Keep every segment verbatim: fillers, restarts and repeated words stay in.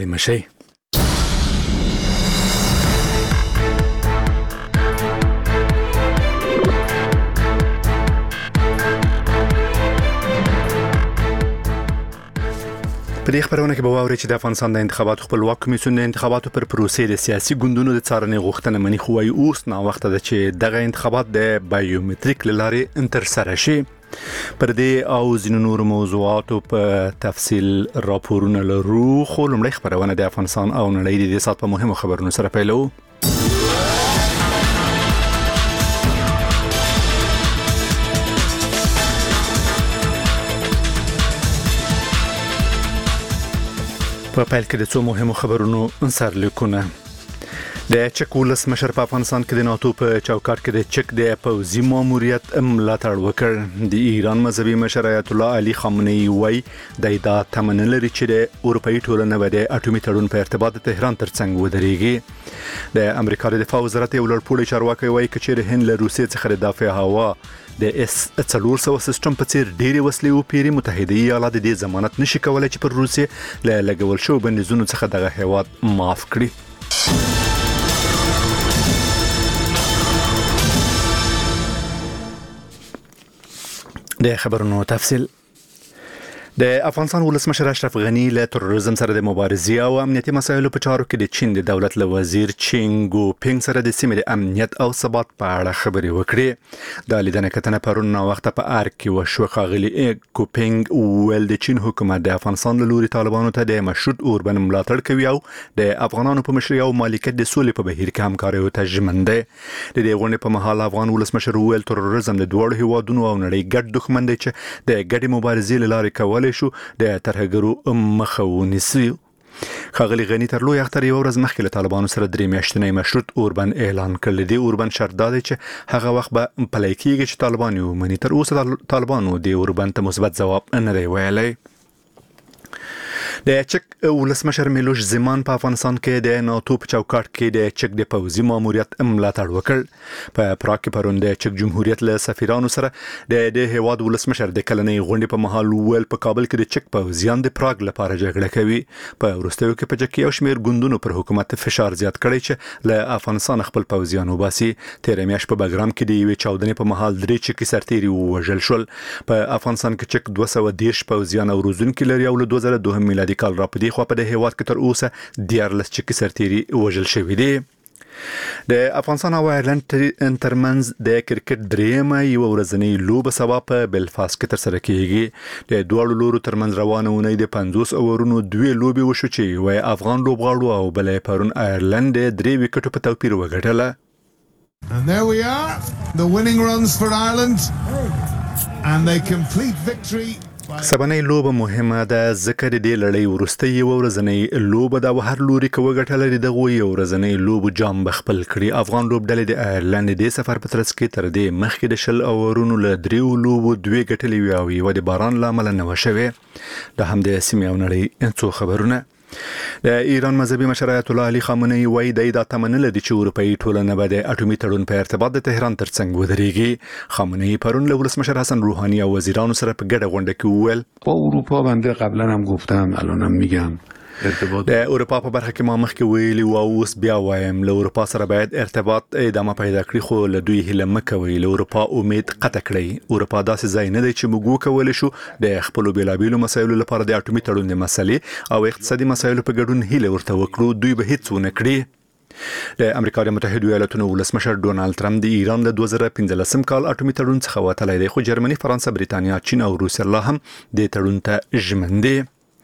مشي په دې خبرونه کې به واوري چې د افغانستان د انتخاباتو خپلواک کمیسیون د انتخاباتو پر پروسې د سیاسي ګوندونو د څارنې غوښتنه مني، خو وايي اوس نا وخت ده چې دغه انتخابات د بایومټریک لارې ترسره شي. پر دې او ځینو نور موضوعاتو په تفصیل راپورونه لرو، خو لومړی خبرونه د افغانستان او نړۍ د دې سات په مهمو خبرونو سره پیلو. په پیل کې د څو مهمو خبرونو سرلیکونه. د چک ولس مشر په افغانستان کې د ناتو په چوکاټ کې د چک د پوځي ماموریت ملاتړ وکړ. د ایران مذهبي مشر آیت الله علي خامنه‌ای وایي د دا تمنه لري چې د اروپאי ټولنه به د اټومي تړون په ارتباط د تهران ترڅنګ ودرېږي. د امریکا د دفاع وزارت یو لوړپوړی چارواکي وایي چې د هند له روسیې څخه د دفاع هوا د اس څلور سوه سیستم په څیر ډېری وسلې او پیری متحده ایالات د ضمانت نشي کولای چې پر روسیې له لګول شو بندیزونو څخه دغه هیواد معاف کړي. د خبرونو تفصیل. د افغانستان ولسمشر اشرف غنی له تروریزم سره د مبارزې او امنیتي مسایلو په چارو کې د چین د دولت له وزیر چینګو پینګ سره د سیمې د امنیت او ثبات په اړه خبرې وکړې. د لیدنې کتنه پرون نو وخت په ارګ کې وشو. ښاغلي کوپینګ ویل د چین حکومت د افغانستان له لوري طالبانو ته د مشروط اوربند ملاتړ کوي او د افغانانو په مشرۍ او مالکیت د سولې په بهیر کې همکاري او تجمن دی. د دې غونډې په مهال افغان ولسمشر ویل تروریزم د دوه هیوادونو او نړۍ ګډ دښمن دی چې د ګډې مبارزې لارې کول شو د ترهګرو مخه ونیسي. ښاغلي غنی تر لوی اختر یو ورځ مخکې له طالبانو سره درې میاشتنی مشروط اوربند اعلان کړل. دی اوربند شرط دا دی چې هغه وخت به پلی کېږي چې طالبان یې ومني. تر اوسه طالبانو د اوربند ته مثبت ځواب نه دی ویلی. د چک ولسمشر میلوش زمان په افغانستان کې د ناتو په چوکاټ کې د چک د پوځي ماموریت ملاتړ وکړ. په پراګ کې پرون د چک جمهوریت له سفیرانو سره د د هیواد ولسمشر د کلنۍ غونډې په مهال ویل په کابل کې د چک پوځیان د پراګ لپاره جګړه کوي. په وروستیو کې په چک یو شمېر ګوندونو پر حکومت فشار زیات کړی چې له افغانستان خپل پوځیان وباسي. تیر میاشت په بګرام کې د یوې چاودنې په مهال درې چکي سرتیري ووژل شول. په افغانستان کې چک دوه سوه دېرش پوځیان او روزونکي لري او له دوه زره دوه میلادي کال را پدې خو په د هیواد کې تر اوسه دیارلس چکي سرتیري وژل شوی دي. د افغانستان او ایرلند ترمنځ د کرکټ دریمه یو ورځنی لوبه سبا په بلفاست کې ترسره کیږي. د دوه لورو ترمنځ روانه ونې د پنځوس اورونو دوه لوبي وشو چې وای افغان لوبغاړو او بلې پرون ایرلند درې وکټو په توپیر وګټله. And there we are, the winning runs for Ireland and they complete victory. سبانه لوبه مهمه ده ځکه د دې لړۍ وروستۍ یو ورځنۍ لوبه ده او هر لوري کې وګټل دغه یو ورځنۍ لوبه جام بخپل کړي. افغان لوبډلې د ایرلند د سفر په ترڅ کې تر دې مخکې د شل اورونو له دریو لوبو دوه ګټلې وي او یو د باران لامل نه وشوي. د هم د سیمې او نړۍ څو خبرونه. د ایران مذهبي مشر آیت الله علي خامنه‌ای وایي د دا تمنه لري چې اروپאי ټولنه به د اټومي تړون په ارتباط د تهران ترڅنګ ودرېږي. خامنه‌ای پرون له ولسمشر حسن روحاني او وزیرانو سره په ګډه غونډه کې وویل با اروپا بنده قبلا هم گفتم الانم میگم ارتباط د اروپا په برخه کې ما مخکې ویلي او اوس بیا وایم له اروپا سره باید ارتباط ادامه پیدا کړي خو له دوی هیله مکوي له اروپا امید قطع کړي. اروپا داسې ځای نه دی چې موږ وکولای شو د خپل بیلابیلو مسایلو لپاره د اټومي تړون د مسلې او اقتصادي مسایلو په ګډون هیله ورته وکړو. دوی به هیڅ ونه کړي. د امریکا د متحده ایالاتونو ولسمشر ډونالد ټرمپ د ایران له دوه زره پنځلسم کال اټومي تړون څخه وتلی دی، خو جرمني، فرانسه، بریتانیا، چین او روسیه لا هم د تړون ته ژمن دي.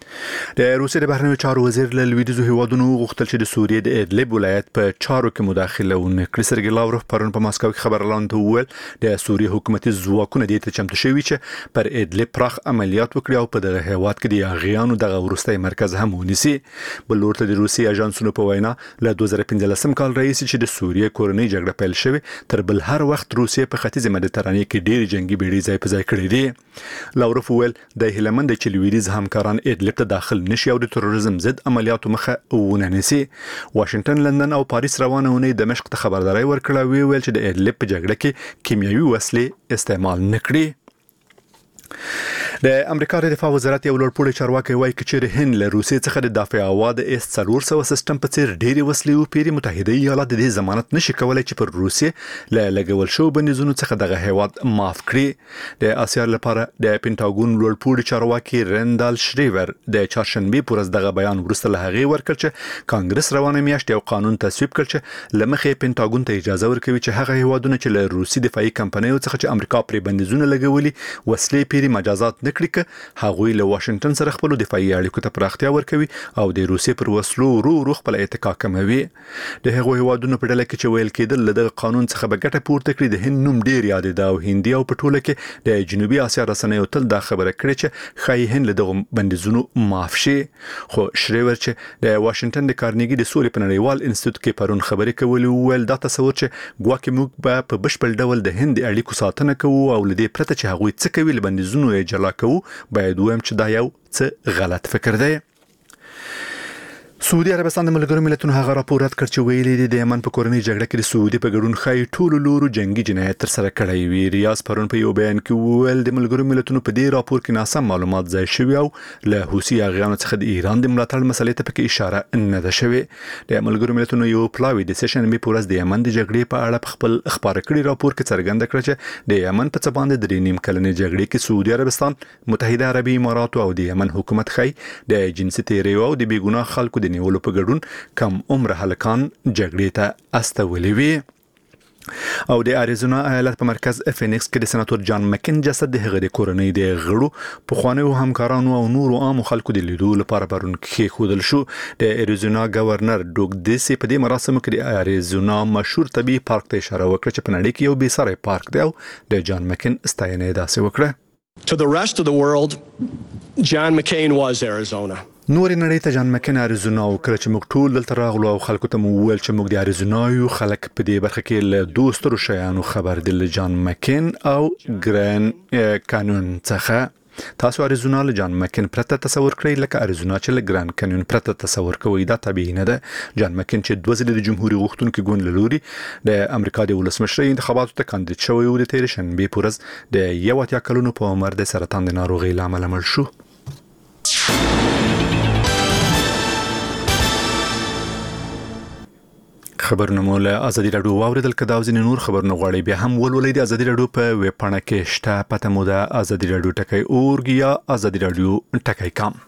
د روسیې د بهرنیو چارو وزیر له لویدیځو هیوادونو غوښتل چې د سوریې د ادلب ولایت په چارو کې مداخله ونکړي. سرګی لاوروف پرون په ماسکو کې خبرلاند وویل د سوریې حکومتي ځواکونه د ته چمتو شوي چې پر ادلب پراخ عملیات وکړي او په دغه هیواد کې د یاغیانو دغه ورستۍ مرکز هم ونیسي. بل ورته د روسیې اژانسونو په وینا له دوه زره پنځلسم کال راهیسې چې د سوریې کورنۍ جګړه پیل شوه تر بل هر وخت روسیې په ختیځ مدیترانې کې ډېر جنگي بیړۍ ځای په ځای کړې دي. لاوروف ویل د هلمند چې لویدیځ همکاران ادلب ته داخل نشي او د تروریزم ضد عملیاتو مخه ونه نیسي. واشنگټن، لندن او پاریس روانه ونې دمشق ته خبرداري ورکړه وی ویل چې د ادلب په جګړه کې کیمیاوي وسلې استعمال نکړي. د امریکا د دفاع وزارت یو لوړپوړی چارواکي وایي چې هند له روسیې څخه د دفاع هوا د اس څلور سوه سیستم په څیر ډېری وسلې وپیري، متحده ایالات د دې ضمانت نشي کولای چې پر روسیې له لګول شو بندیزونو څخه دغه هیواد معاف کړي. د اسیا لپاره د پینټاګون لوړپوړی چارواکي رندال شریور د چهارشنبه پر ورځ دغه بیان وروسته له هغې ورکړ چې کانګرس روانه میاشت یو قانون تصویب کړ چې لمخې پینټاګون ته اجازه ورکوي چې هغه هیوادونه چې له روسي دفاعي کمپنیو څخه چې امریکا پرې بندیزونه لګولي وسلې پیري مجازات نکړي که هغوی له واشنگټن سره خپل دفاعي اړیکو ته پراختیا ورکوي او د روسیې پر وسلو ورو ورو خپل اتکا کموي. د هغو هیوادونو په ډله کې چې ویل کېدل له قانون څخه به ګټه پورته کړي د هند نوم ډیر یادېده او هندي او په ټوله کې د جنوبي اسیا رسنیو تل دا خبره کړې چې ښایي هند له دغو بندیزونو معاف شي. خو شریور چې د واشنگټن د کارنیګي د سولې په نړیوال انسټیټیوټ کې پرون خبرې کولې وویل دا تصور چې ګواکې موږ به په بشپړ ډول د هند اړیکو ساتنه کوو او له دې پرته چې هغوی څه کوي له بندیزونو یې جلا کوو باید وایم چې دا یو څه غلط فکر دی. سعودي عربستان د ملګرو ملتونو هغه راپور رد کړ چې ویلي دي د یمن په کورنۍ جګړه کې د سعودي په ګډون ښایي ټولو لورو جنگي جنایت تر سره کړی وي. ریاض پرون په یو بیان کې وویل د ملګرو ملتونو په دې راپور کې ناسم معلومات ځای شوي او له حوثي اغیانو څخه د ایران د ملاتړ مسلې ته پکې اشاره نه ده شوې. د ملګرو ملتونو یو پلاوی د سشنبه په ورځ د یمن د جګړې په اړه خپل خبر کړی راپور کې څرګنده کړ چې د یمن په څه باندې درې نیم کلنې جګړې کې سعودي عربستان، متحده عربي امارات او د یمن حکومت ښایي د جنسي تیریو او د بېګناه خلکو د نیولو په ګډون کم عمر هلکان جګړې ته استولي وي. او د اریزونا ایالت په مرکز فینکس کې د سناتور جان مکین جسد د هغه د کورنۍ د غړو پخوانیو همکارانو او نورو عامو خلکو د لیدو لپاره پرون کېښودل شو. د اریزونا گورنر ډوګ دیسي په دې مراسمو کې د اریزونا مشهور طبي پارک ته اشاره وکړه چې په نړۍ کې یو بې ساری پارک دی او د جان مکین ستاینه یې داسې وکړه. To the rest of the world, John McCain was Arizona. نور نړۍ ته جان مکین اریزونا او کله چې موږ ټول دلته راغلو او خلکو ته مو وویل چې موږ د اریزونا یو، خلک په دې برخه کې له دوه سترو شیانو خبر دي، له جان مکین او ګرین کانون څخه. تاسو اریزونا له جان مکین پرته تصور کړئ لکه اریزونا چې له ګران کانون پرته تصور کوئ. دا طبیعي نه ده. جان مکین چې دوه ځلې د جمهوریت غوښتونکو ګوند له لوري د امریکا د ولسمشرۍ انتخاباتو ته کاندید شوی و، د تېرې شنبې په ورځ د یو اتیا کلونو په عمر د سرطان د ناروغۍ له امله مړ شو. خبرونه مو له ازادي راډیو واوریدل. که دا او ځینې نور خبرونه غواړئ بیا هم ولولئ د ازادي راډیو په ویب پاڼه کې شته. پته مو ده ازادي راډیو ټکی اورګ یا ازادي راډیو ټکی کام.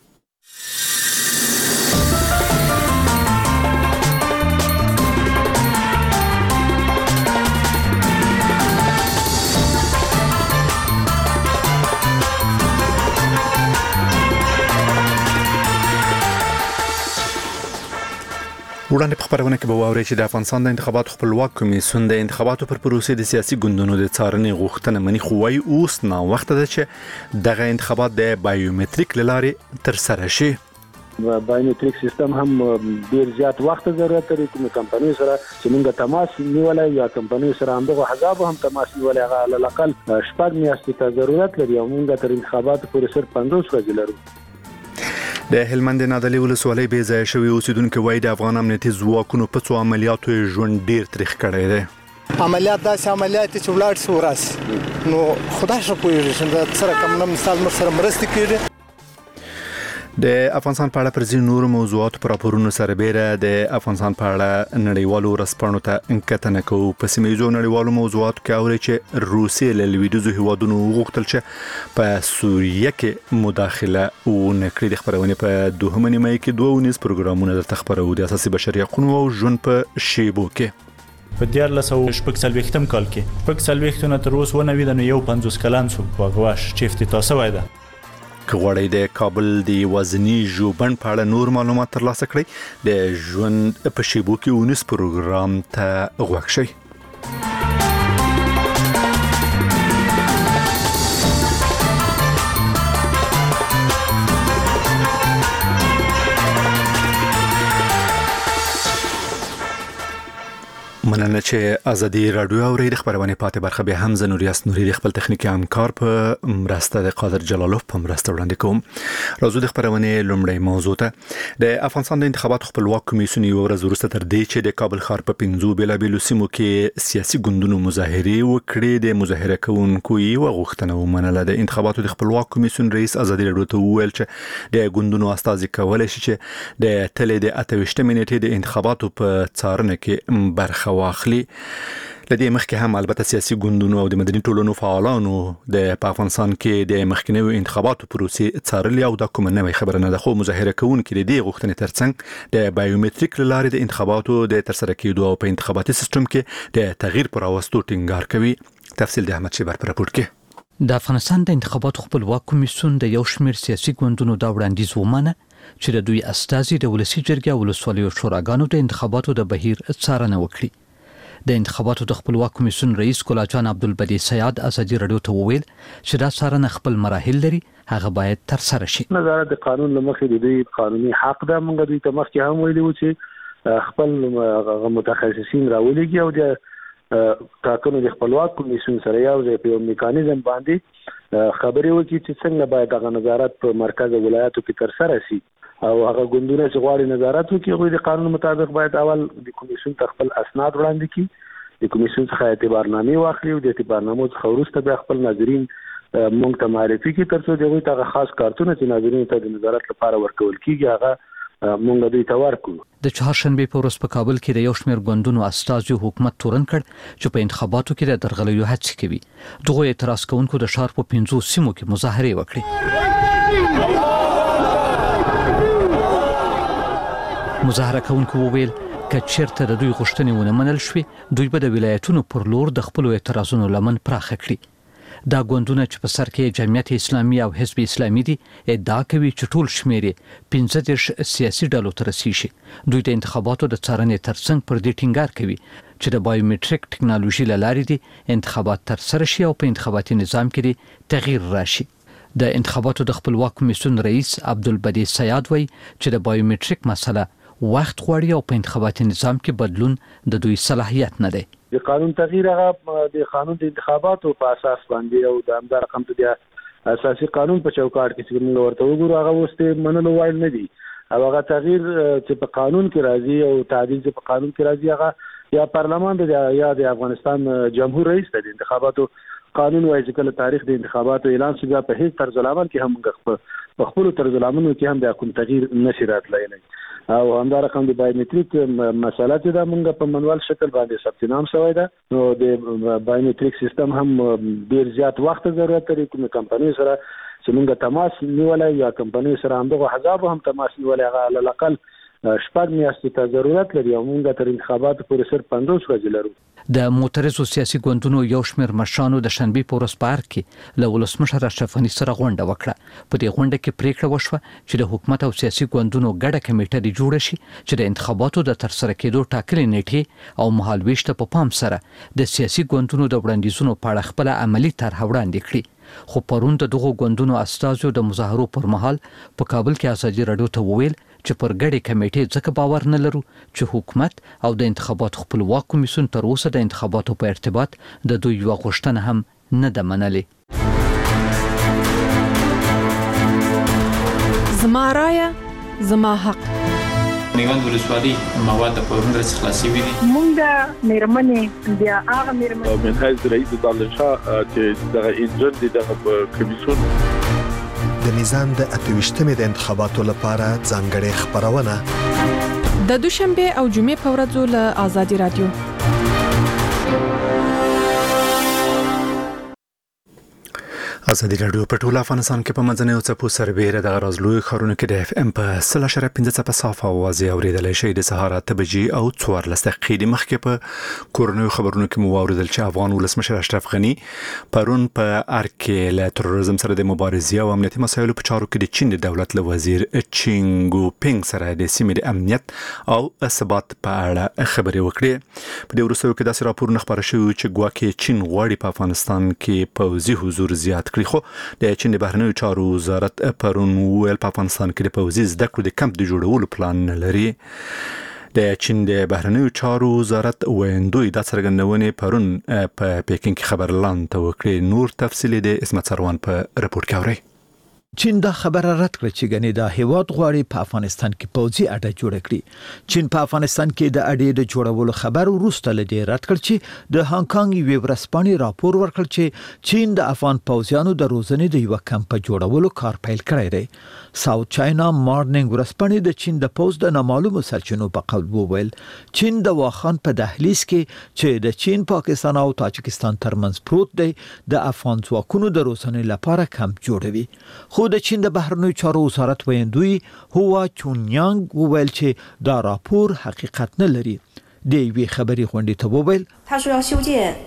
وړاندې په خبرونه کې به واورئ چې د افغانستان د انتخاباتو خپلواک کمیسیون د انتخاباتو پر پروسې د سیاسي ګوندونو د څارنې غوښتنه مني، خو وايي اوس ناوخته ده چې دغه انتخابات د بایومټریک له لارې ترسره شي. بایومټریک سیستم هم ډیر زیات وخت ضرورت لري. کوم کمپنۍ سره چې موږ تماس نیولای یا کمپنۍ سره همدغه حساب هم تماس نیولای هغه علل اقل شپږ میاشتې ته ضرورت لري او موږ تر انتخاباتو پورې صرف پنځوس ورځې لرو. د هلمند نادعلي ولسوالۍ بې ځایه شوي اوسیدونکو وایي د افغان امنیتي ځواکونو په څو عملیاتو یې ژوند ډیر تریخ کړی دی. عملیات داسې عملیات چې ولاړ شي وراسي نو خدای شو پوهېږي چې سره کوم نه مثال مر سره مرستې کړي. د افغانستان په اړه پر ځینو نورو موضوعاتو پر راپورونو سره بیره د افغانستان په اړه نړیوالو ورځپاڼو ته کتنه کوو. په سیمه ییزو نړیوالو موضوعاتو کې اوري چې روسیې له لویدیځو هیوادونو وغوښتل چې په سوریه کې مداخله ونه کړي. د خبرونې په دوهمه نیمه کې دوه ونیز پروګرامونه درته خبرو د اساسي بشري حقوقو او ژوند په شیبو کې. په دیارلس سوه شپږ څلوېښتم کال کې شپږ څلوېښتو نه تر اوسه ونوي د یو پنځوس کلن سو په غواش چې افتتاح شوی ده. که غواړئ د کابل د وزنی ژوبڼ په اړه نور معلومات ترلاسه کړئ د ژوند په شیبو کې ونیس پروګرام ته غوږ شئ. مننه چې ازادي رادیو او ریډ خبرونه پاتې برخه به هم زنوریاس نوري خپل تخنیکی همکار په مرسته د قادر جلالوف په مرسته وړاندې کوم. راځو د خبرونه لومړی موضوع ته د افغانستان د انتخابات خپلواک کمیسیون یو ورځ وروسته تر دې چې د کابل ښار په پنځو بیلابیلو سیمو کې سیاسي ګوندونو مظاهرې وکړې د مظاهره کوونکو یو غوښتنه ومنله. د انتخاباتو د خپلواک کمیسیون رئیس ازادي رادیو ته وویل چې د ګوندونو استازي کولای شي چې د تلې د اتهشتمې نیټې د انتخاباتو په څارنه کې برخه واخلي. لدې مخکې هم البته سیاسي ګوندونو او د مدني ټولنو فعالانو د افغانستان کې د مخکنیو انتخاباتو پروسې څارلې او دا کومه نوې خبره نه ده، خو مظاهره کوونکي د دې غوښتنې ترڅنګ د بایومټریک لارې د انتخاباتو د ترسره کېدو او په انتخاباتي سیستم کې د تغییر پر راوستو ټینګار کوي. تفصیل د احمد شیبر پر راپور کې. د افغانستان د انتخاباتو خپلواک کمیسیون د یو شمېر سیاسي ګوندونو دا وړاندیز ومنه چې د دوی استازي د ولسی جرګې او ولسوالیو شوراګانو د انتخاباتو د بهیر څارنه وکړي. د انتخاباتو د خپلواک کمیسیون رئیس ګل جان عبدالبدی سیاد ازادي رادیو ته وویل چې دا څارنه خپل مراحل لري، هغه باید تر سره شي. نظارت د قانون لمخې د دوی قانوني حق ده. موږ دوی ته مخکې هم ویلي و چې خپل متخصصین راولېږي او د ټاکنو د خپلواک کمیسیون سره یو ځای په میکانیزم باندې خبرې وکړي چې څنګه باید هغه نظارت په مرکز ولایتو کې تر سره شي او هغه ګوندونه چې غواړي نظارت وکړي هغوی د قانون مطابق باید اول د کمیسیون ته خپل اسناد وړاندې کړي، د کمیسیون څخه اعتبارنامې واخلي او د اعتبارنامو څخه وروسته بیا خپل ناظرین موږ ته معرفي کړي تر څو د هغوی ته خاص کارتونه چې ناظرینو ته د نظارت لپاره ورکول کېږي هغه موږ دوی ته ورکړو. د چهارشنبې په ورځ په کابل کې د یو شمېر ګوندونو استازو حکومت تورن کړ چې په انتخاباتو کې د درغلیو هڅې کوي. دغه اعتراض کوونکو د ښار په پنځو سیمو کې مظاهرې وکړې. مظاهره کوونکو وویل که چیرته د دوی غوښتنې ونه منل شوې دوی به د ولایتونو پر لور د خپلو اعتراضونو لمن پراخه کړي. دا ګوندونه چې په سر کې جمعیت اسلامي او حزب اسلامي دي ادعا کوي چې ټول شمېر یې پنځه دېرش سیاسي ډلو ته رسیږي. دوی د انتخاباتو د څارنې ترڅنګ پر دې ټینګار کوي چې د بایومټریک ټکنالوژي له لارې دي انتخابات ترسره شي او په انتخاباتي نظام کې تغییر راشي. د انتخاباتو د خپلواک کمیسیون رئیس عبدالبدی سیاد وایي چې د بایومټریک مسله وخت غواړي او په انتخاباتي نظام کې بدلون د دوی صلاحیت نه دی. د قانون تغییر هغه د قانون د انتخاباتو په اساس باندې او د همدار رقم ته د اساسي قانون په چوکاټ کې چې موږ ورته وګورو هغه وسته منلو وایل نه دي او هغه تغییر چې په قانون کې راځي او تعدیل چې په قانون کې راځي هغه یا پارلمان د یا د افغانستان جمهور رئیس د انتخاباتو قانون وایي چې کله تاریخ د انتخاباتو اعلان شي په هیڅ طرز العمل کې هم په خپل طرز العمل کې هم د کوم تغییر نشي راتللی او همدار رقم د بایومټریک مسله چې دا موږ په منوال شکل باندې ثبت نام شوی ده نو د بایومټریک سیستم هم ډیر زیات وخت ضرورت لري. کوم کمپنۍ سره چې موږ تماس نیولای یا کمپنۍ سره هم دغه حساب هم تماس نیولای هغه علل اقل شپږ میاشتې ته ضرورت لري او موږ تر انتخاباتو پورې صرف پنځوس ورځې لرو. د معترضو سیاسي ګوندونو یو شمېر مشرانو د شنبې په ورځ په ارګ کې له ولسمشر اشرف غني سره غونډه وکړه. په دې غونډه کې پریکړه وشوه چې د حکومت او سیاسي ګوندونو ګډه کمیټه دې جوړه شي چې د انتخاباتو د ترسره کېدو ټاکلې نیټې او مهالویش ته په پام سره د سیاسي ګوندونو د وړاندیزونو په اړه خپل عملی طرح وړاندې کړي. خو پرون د دغو ګوندونو استازو د مظاهرو پر مهال په کابل کې ازادي رادیو ته وویل چې پر ګډې کمیټې ځکه باور نه لرو چې حکومت او د انتخاباتو خپلواک کمیسیون تر اوسه د انتخاباتو په ارتباط د دوی یوه غوښتنه هم نه ده منلې. زما رایه زما حق. میوند ولسوالي مواد په ورنده خلاصي وي. مونږ مېرمنې بیا هغه مېرمنې من حیث رئیس دانشا چې دغه انجن دي دغه کمیسیون د نظام د اتهشتمې د انتخاباتو لپاره ځانګړې خبرونه د دوشنبه او جمعې په ورځو له ازادي رادیو. ازادي رادیو په ټول افغانستان کې په منځنیو څپو سربېره د غرازلوی خارونو کې د اف ام په سل اشاریه پنځه څپه صافه اوازې اوریدلی شئ. د سهار اته بجې او څوارلس دقیقې مخکې په کورنیو خبرونو کې مو واوریدل چې افغان ولسمشر اشرف غني پرون په ارګ کې له تروریزم سره د مبارزې او امنیتي مسایلو په چارو کې د چین د دولت له وزیر چینګو پینګ سره د سیمې د امنیت او ثبات په اړه خبرې وکړې. په دې وروستیو کې داسې راپورونه خپاره شوي چې ګواکې چین غواړي په افغانستان کې پوځي حضور زیات خو د چین د بهرنیو چارو وزارت پرون ویل په افغانستان کې د پوځي زده کړو د کمپ د جوړولو پلان نه لري. د چین د بهرنیو چارو وزارت ویندوی د څرګندونې پرون په پیکینګ کې خبرلاند ته وکړي. نور تفصیل د اسمت سروان په رپورت کې اوري. چین دا خبره رد کړه چې غني دا هیواد غواړي په افغانستان کې پوځي اډه جوړ کړي. چین په افغانستان کې د اډې د جوړولو خبر وروسته لدی رد کړ چې د هانګ کانګ یو ورسپاني راپور ورکړ چې چین د افغان پوځیانو د روزنې د یو کمپ جوړولو کار پیل کړی دی. ساوث چاینا مارننګ ورسپاني د چین د پوز د نامعلومو سرچینو په قول وویل چین د واخان په دهلیز کې چې د چین پاکستان او تاجکستان ترمنځ پروت دی د افغان ځواکونو د روزنې لپاره کمپ جوړوي. خو د چین د بهرنیو چارو وزارت ویندوی هوا چونیانګ وویل چې دا راپور حقیقت نه لري. د یوې خبري غونډې ته وویل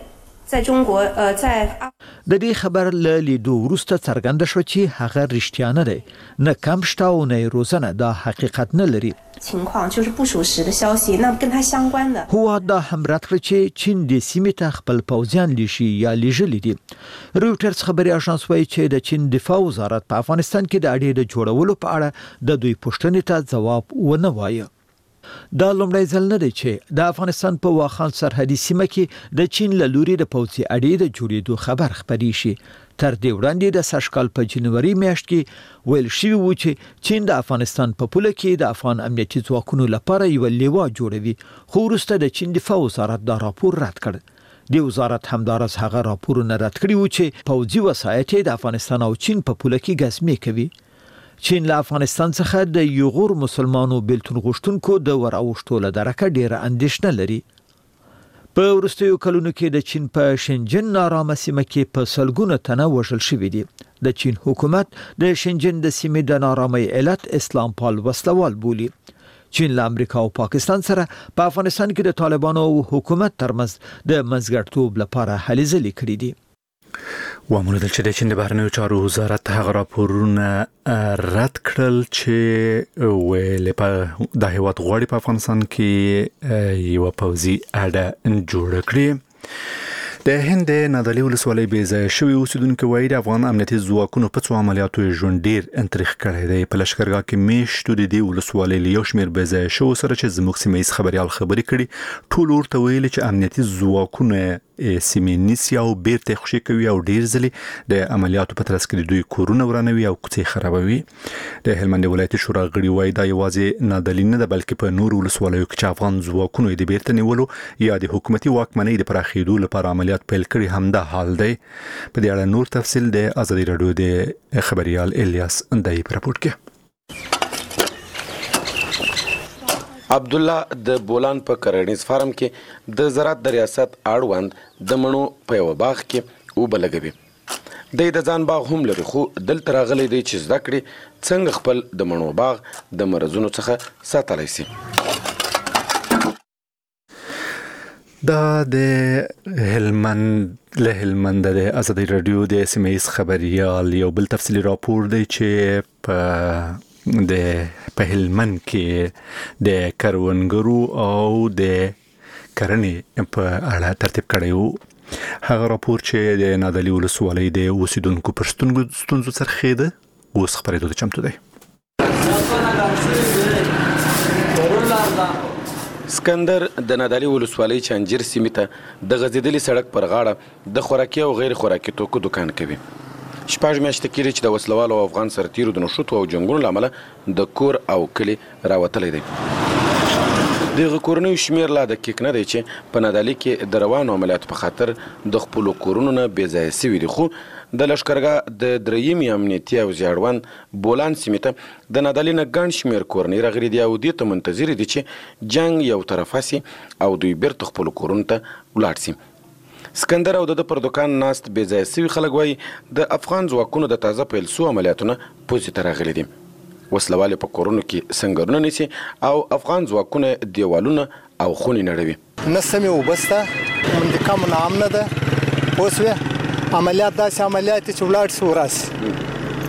د دې خبر له لیدو وروسته څرګنده شو چې هغه رښتیا نه دی، نه کم شته او نه روزنه، دا حقیقت نه لري. هو دا هم رد کړ چې چین د سیمې ته خپل پوځیان لیشي یا لیږلي دي. رویټرز خبري اژانس وایي چې د چین دفاع وزارت په افغانستان کې د اډې د جوړولو په اړه د دوی پوښتنې ته ځواب ونه وایي. دا لومړی ځل نه دی چې د افغانستان په واخان سرحدي سیمه کې د چین له لوري د پوځي اډې د جوړېدو خبر خپرې شي. تر دې وړاندې د سږکال په جنوري میاشت کې ویل شوي و چې چین د افغانستان په پوله کې د افغان امنیتي ځواکونو لپاره یو لیوا جوړوي، خو وروسته د چین دفاع وزارت دا راپور رد کړ. د وزارت همدارس هغه راپورونه رد کړي و چې پوځي وسایط د افغانستان او چین په پوله کې ګزمې کوي. چین له افغانستان څخه د یوغور مسلمانو بیلتون غوښتونکو د وراوښتو له درکه ډیره اندېښنه لري. په وروستیو کلونو کې د چین په شنجن نارامه سیمه کې په سلګونه تنه وژل شوي دي. د چین حکومت د شنجن د سیمې د نارامۍ علت اسلام پال وسلوال بولي. چین له امریکا او پاکستان سره په افغانستان کې د طالبانو او حکومت ترمنځ د منځګړیتوب لپاره هلې ځلې کړې دي. واموندل چې د چین د بهرنیو چارو وزارت هغه راپورونه رد کړل چې ویل په د هیواد غواړي په افغانستان کې یو پوځي اډه جوړ کړي. د هند نادعلي ولسوالۍ بې ځایه شوي اوسیدونکو وایي د افغان امنیتي ځواکونو په څو عملیاتو ژوند ډیر انتریخ کړی دی. په لښکرګاه کې میشتو د دې ولسوالۍ له یو شمېر بې ځایه شوو سره چې زموږ سیمه ییز خبريال خبرې کړي، ټول ورته ویلي چې امنیتي ځواکونه سیمې نیسي او بیرته خوشي کوي او ډیر ځلې د عملیاتو په ترڅ کې دوی کورونه ورانوي او کوڅې خرابوي. د هلمند ولایتي شورا غړي وایي دا یوازې نادعلي نه ده بلکې په نورو ولسوالیو کې چې افغان ځواکونو د بیرته نیولو یا د حکومتي واکمنۍ د پراخېدو لپاره عملیات پیل کړي همدا حال دی. په دې اړه نور تفصیل د ازادي راډیو د خبريال الیاس اندای په راپورټ کې. عبد الله د بولان په کرنیز فارم کې د زراعت د ریاست اړوند د مڼو په یو باغ کې اوبه لګوي. د د ځان باغ هم لري خو دلته راغلی دی چې زده کړي څنګه خپل د مڼو باغ د مرزونو څخه ساتلی سي. دا د هلمند له هلمند د ازادي راډیو د سیمه ییز خبريال یو بل تفصیلي راپور دی چې په د په هلمند کې د کروندګرو او د کرنې په اړه ترتیب کړی و. هغه راپور چې د نادعلي ولسوالۍ د اوسیدونکو پر ستونزو څرخېده اوس خبرېدو ته چمتو دی. اسکندر د نادعلي ولسوالۍ چانجیر سیمې ته د غځېدلي سړک پر غاړه د خوراکي او غیر خوراکي توکو دکان کوي. شپږ میاشتې کېږي چې د وسلوالو او افغان سرتیرو د نښتو او جنګونو له امله د کور او کلي راوتلی دی. دغه کورنیو شمېر لا دقیق نه دی چې په نادعلي کې د روانو عملیاتو په خاطر د خپلو کورونو نه بې ځایه سوي دي، خو د لښکرګاه د درېیمې امنیتي او زیړوند بولان سیمې ته د نادعلي نه ګڼ شمېر کورنۍ راغلي دي او دې ته منتظرې دي چې جنګ یو طرفه سي او دوی بیرته خپلو کورونو ته ولاړ سي. اسکندر او د پر دکان ناست بې ځایه سوي خلک وایي د افغان ځواکونو د تازه پیل سو عملیاتونه پوځي ته راغلي دي. وسلوالې په کورونو کې سنګرونه نیسي او افغان ځواکونه دیوالونه او خونې نړوي. نه سمې اوبه شته، منطقه منامنه ده. اوس وی عملیات داسې عملیات چې ولاړ شي وراسي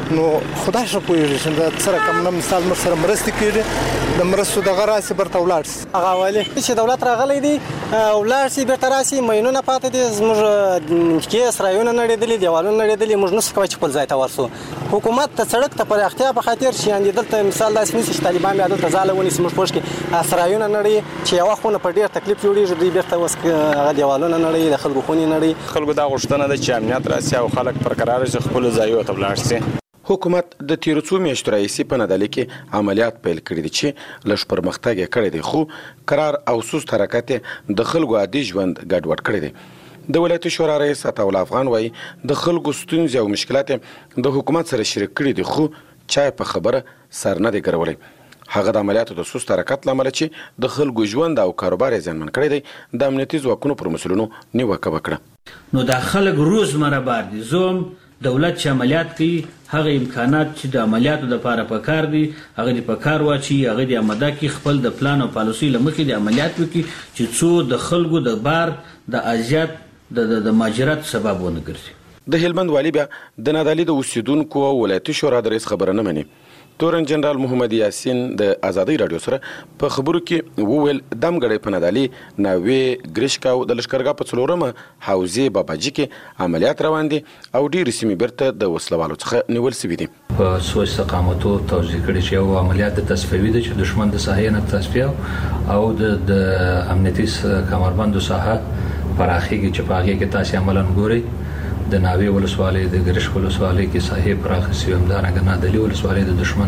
نو خدای شو پوهیږي چې د سره کوم نه مثال مر سره مرسته کیږي د مرستو د غراسي برته ولاړ هغه والی چې دولت راغلی دی ولاړ سي بیرته راسي مینونه پاتې دي زموږ کې سرایونه نړېدلي دیوالونه نړېدلي موږ نو څه کوي چې خپل ځای ته ورسو حکومت ته سړک ته پراختیا په خاطر چې یان دلته مثال داسې نشي چې طالبان بیا دلته ځاله ونیسي موږ پوښ کې سرایونه نړۍ چې یو خونه په ډیر تکلیف جوړیږي دوی بیرته اوس هغه دیوالونه نړۍ د خلکو خونې نړۍ خلکو دا غوښتنه ده چې امنیت راسي او خلک پر قرار شي خپل ځایو ته ولاړ شي. حکومت د تیرو څو میاشتو راهیسې په نادعلي کې عملیات پیل کړي دي چې لږ پرمختګ یې کړی دی خو قرار او سست حرکت د خلکو عادي ژوند ګډوډ کړی دی. د ولایتي شورا رئیس عطاالله افغان وایي د خلکو ستونزې او مشکلات د حکومت سره شریک کړي دي خو چا په خبره سر نه دی ګرولی. هغه د عملیاتو د سست حرکت له امله چې د خلکو ژوند او کاروبار یې زیانمن کړی دی د امنیتي ځواکونو پر مسؤلینو نیوکه وکړه. نو د خلک روزمره بار دي زوم دولت چې عملیات کوي هغه امکانات چې د عملیاتو لپاره پکار دي هغه د پکار واچي هغه د اماده کې خپل د پلان او پالیسي لمخې د عملیات وکړي چې څو د خلکو د بار د اذیت د د ماجرات سبب ونه ګرځي. د هلمند والی بیا د نادعلي د اوسیدونکو او ولایتي شورا د رئیس خبره نه مني. تورن جنرال محمد یاسین د آزادۍ رادیو سره په خبرو کې وویل دمګړی په نادعلي ناوې ګرشکا او د لشکرګاه په څلورمه حوزې باباجي کې عملیات روان دي او ډېرې سیمې بیرته د وسلوالو څخه نیول سوي دي. په څو استقامتو توضیح کړي چې یو عملیات د تصفیوي دی چې دشمن د ساحې نه تصفیه او د امنیتي کمربندو ساحه پراخیږي چې په هغې کې تاسې عملاً ګورئ د ناوې ولسوالۍ د ګرشک ولسوالۍ کې ساحې پراخې شوې همدارنګه نادعلي ولسوالۍ د دشمن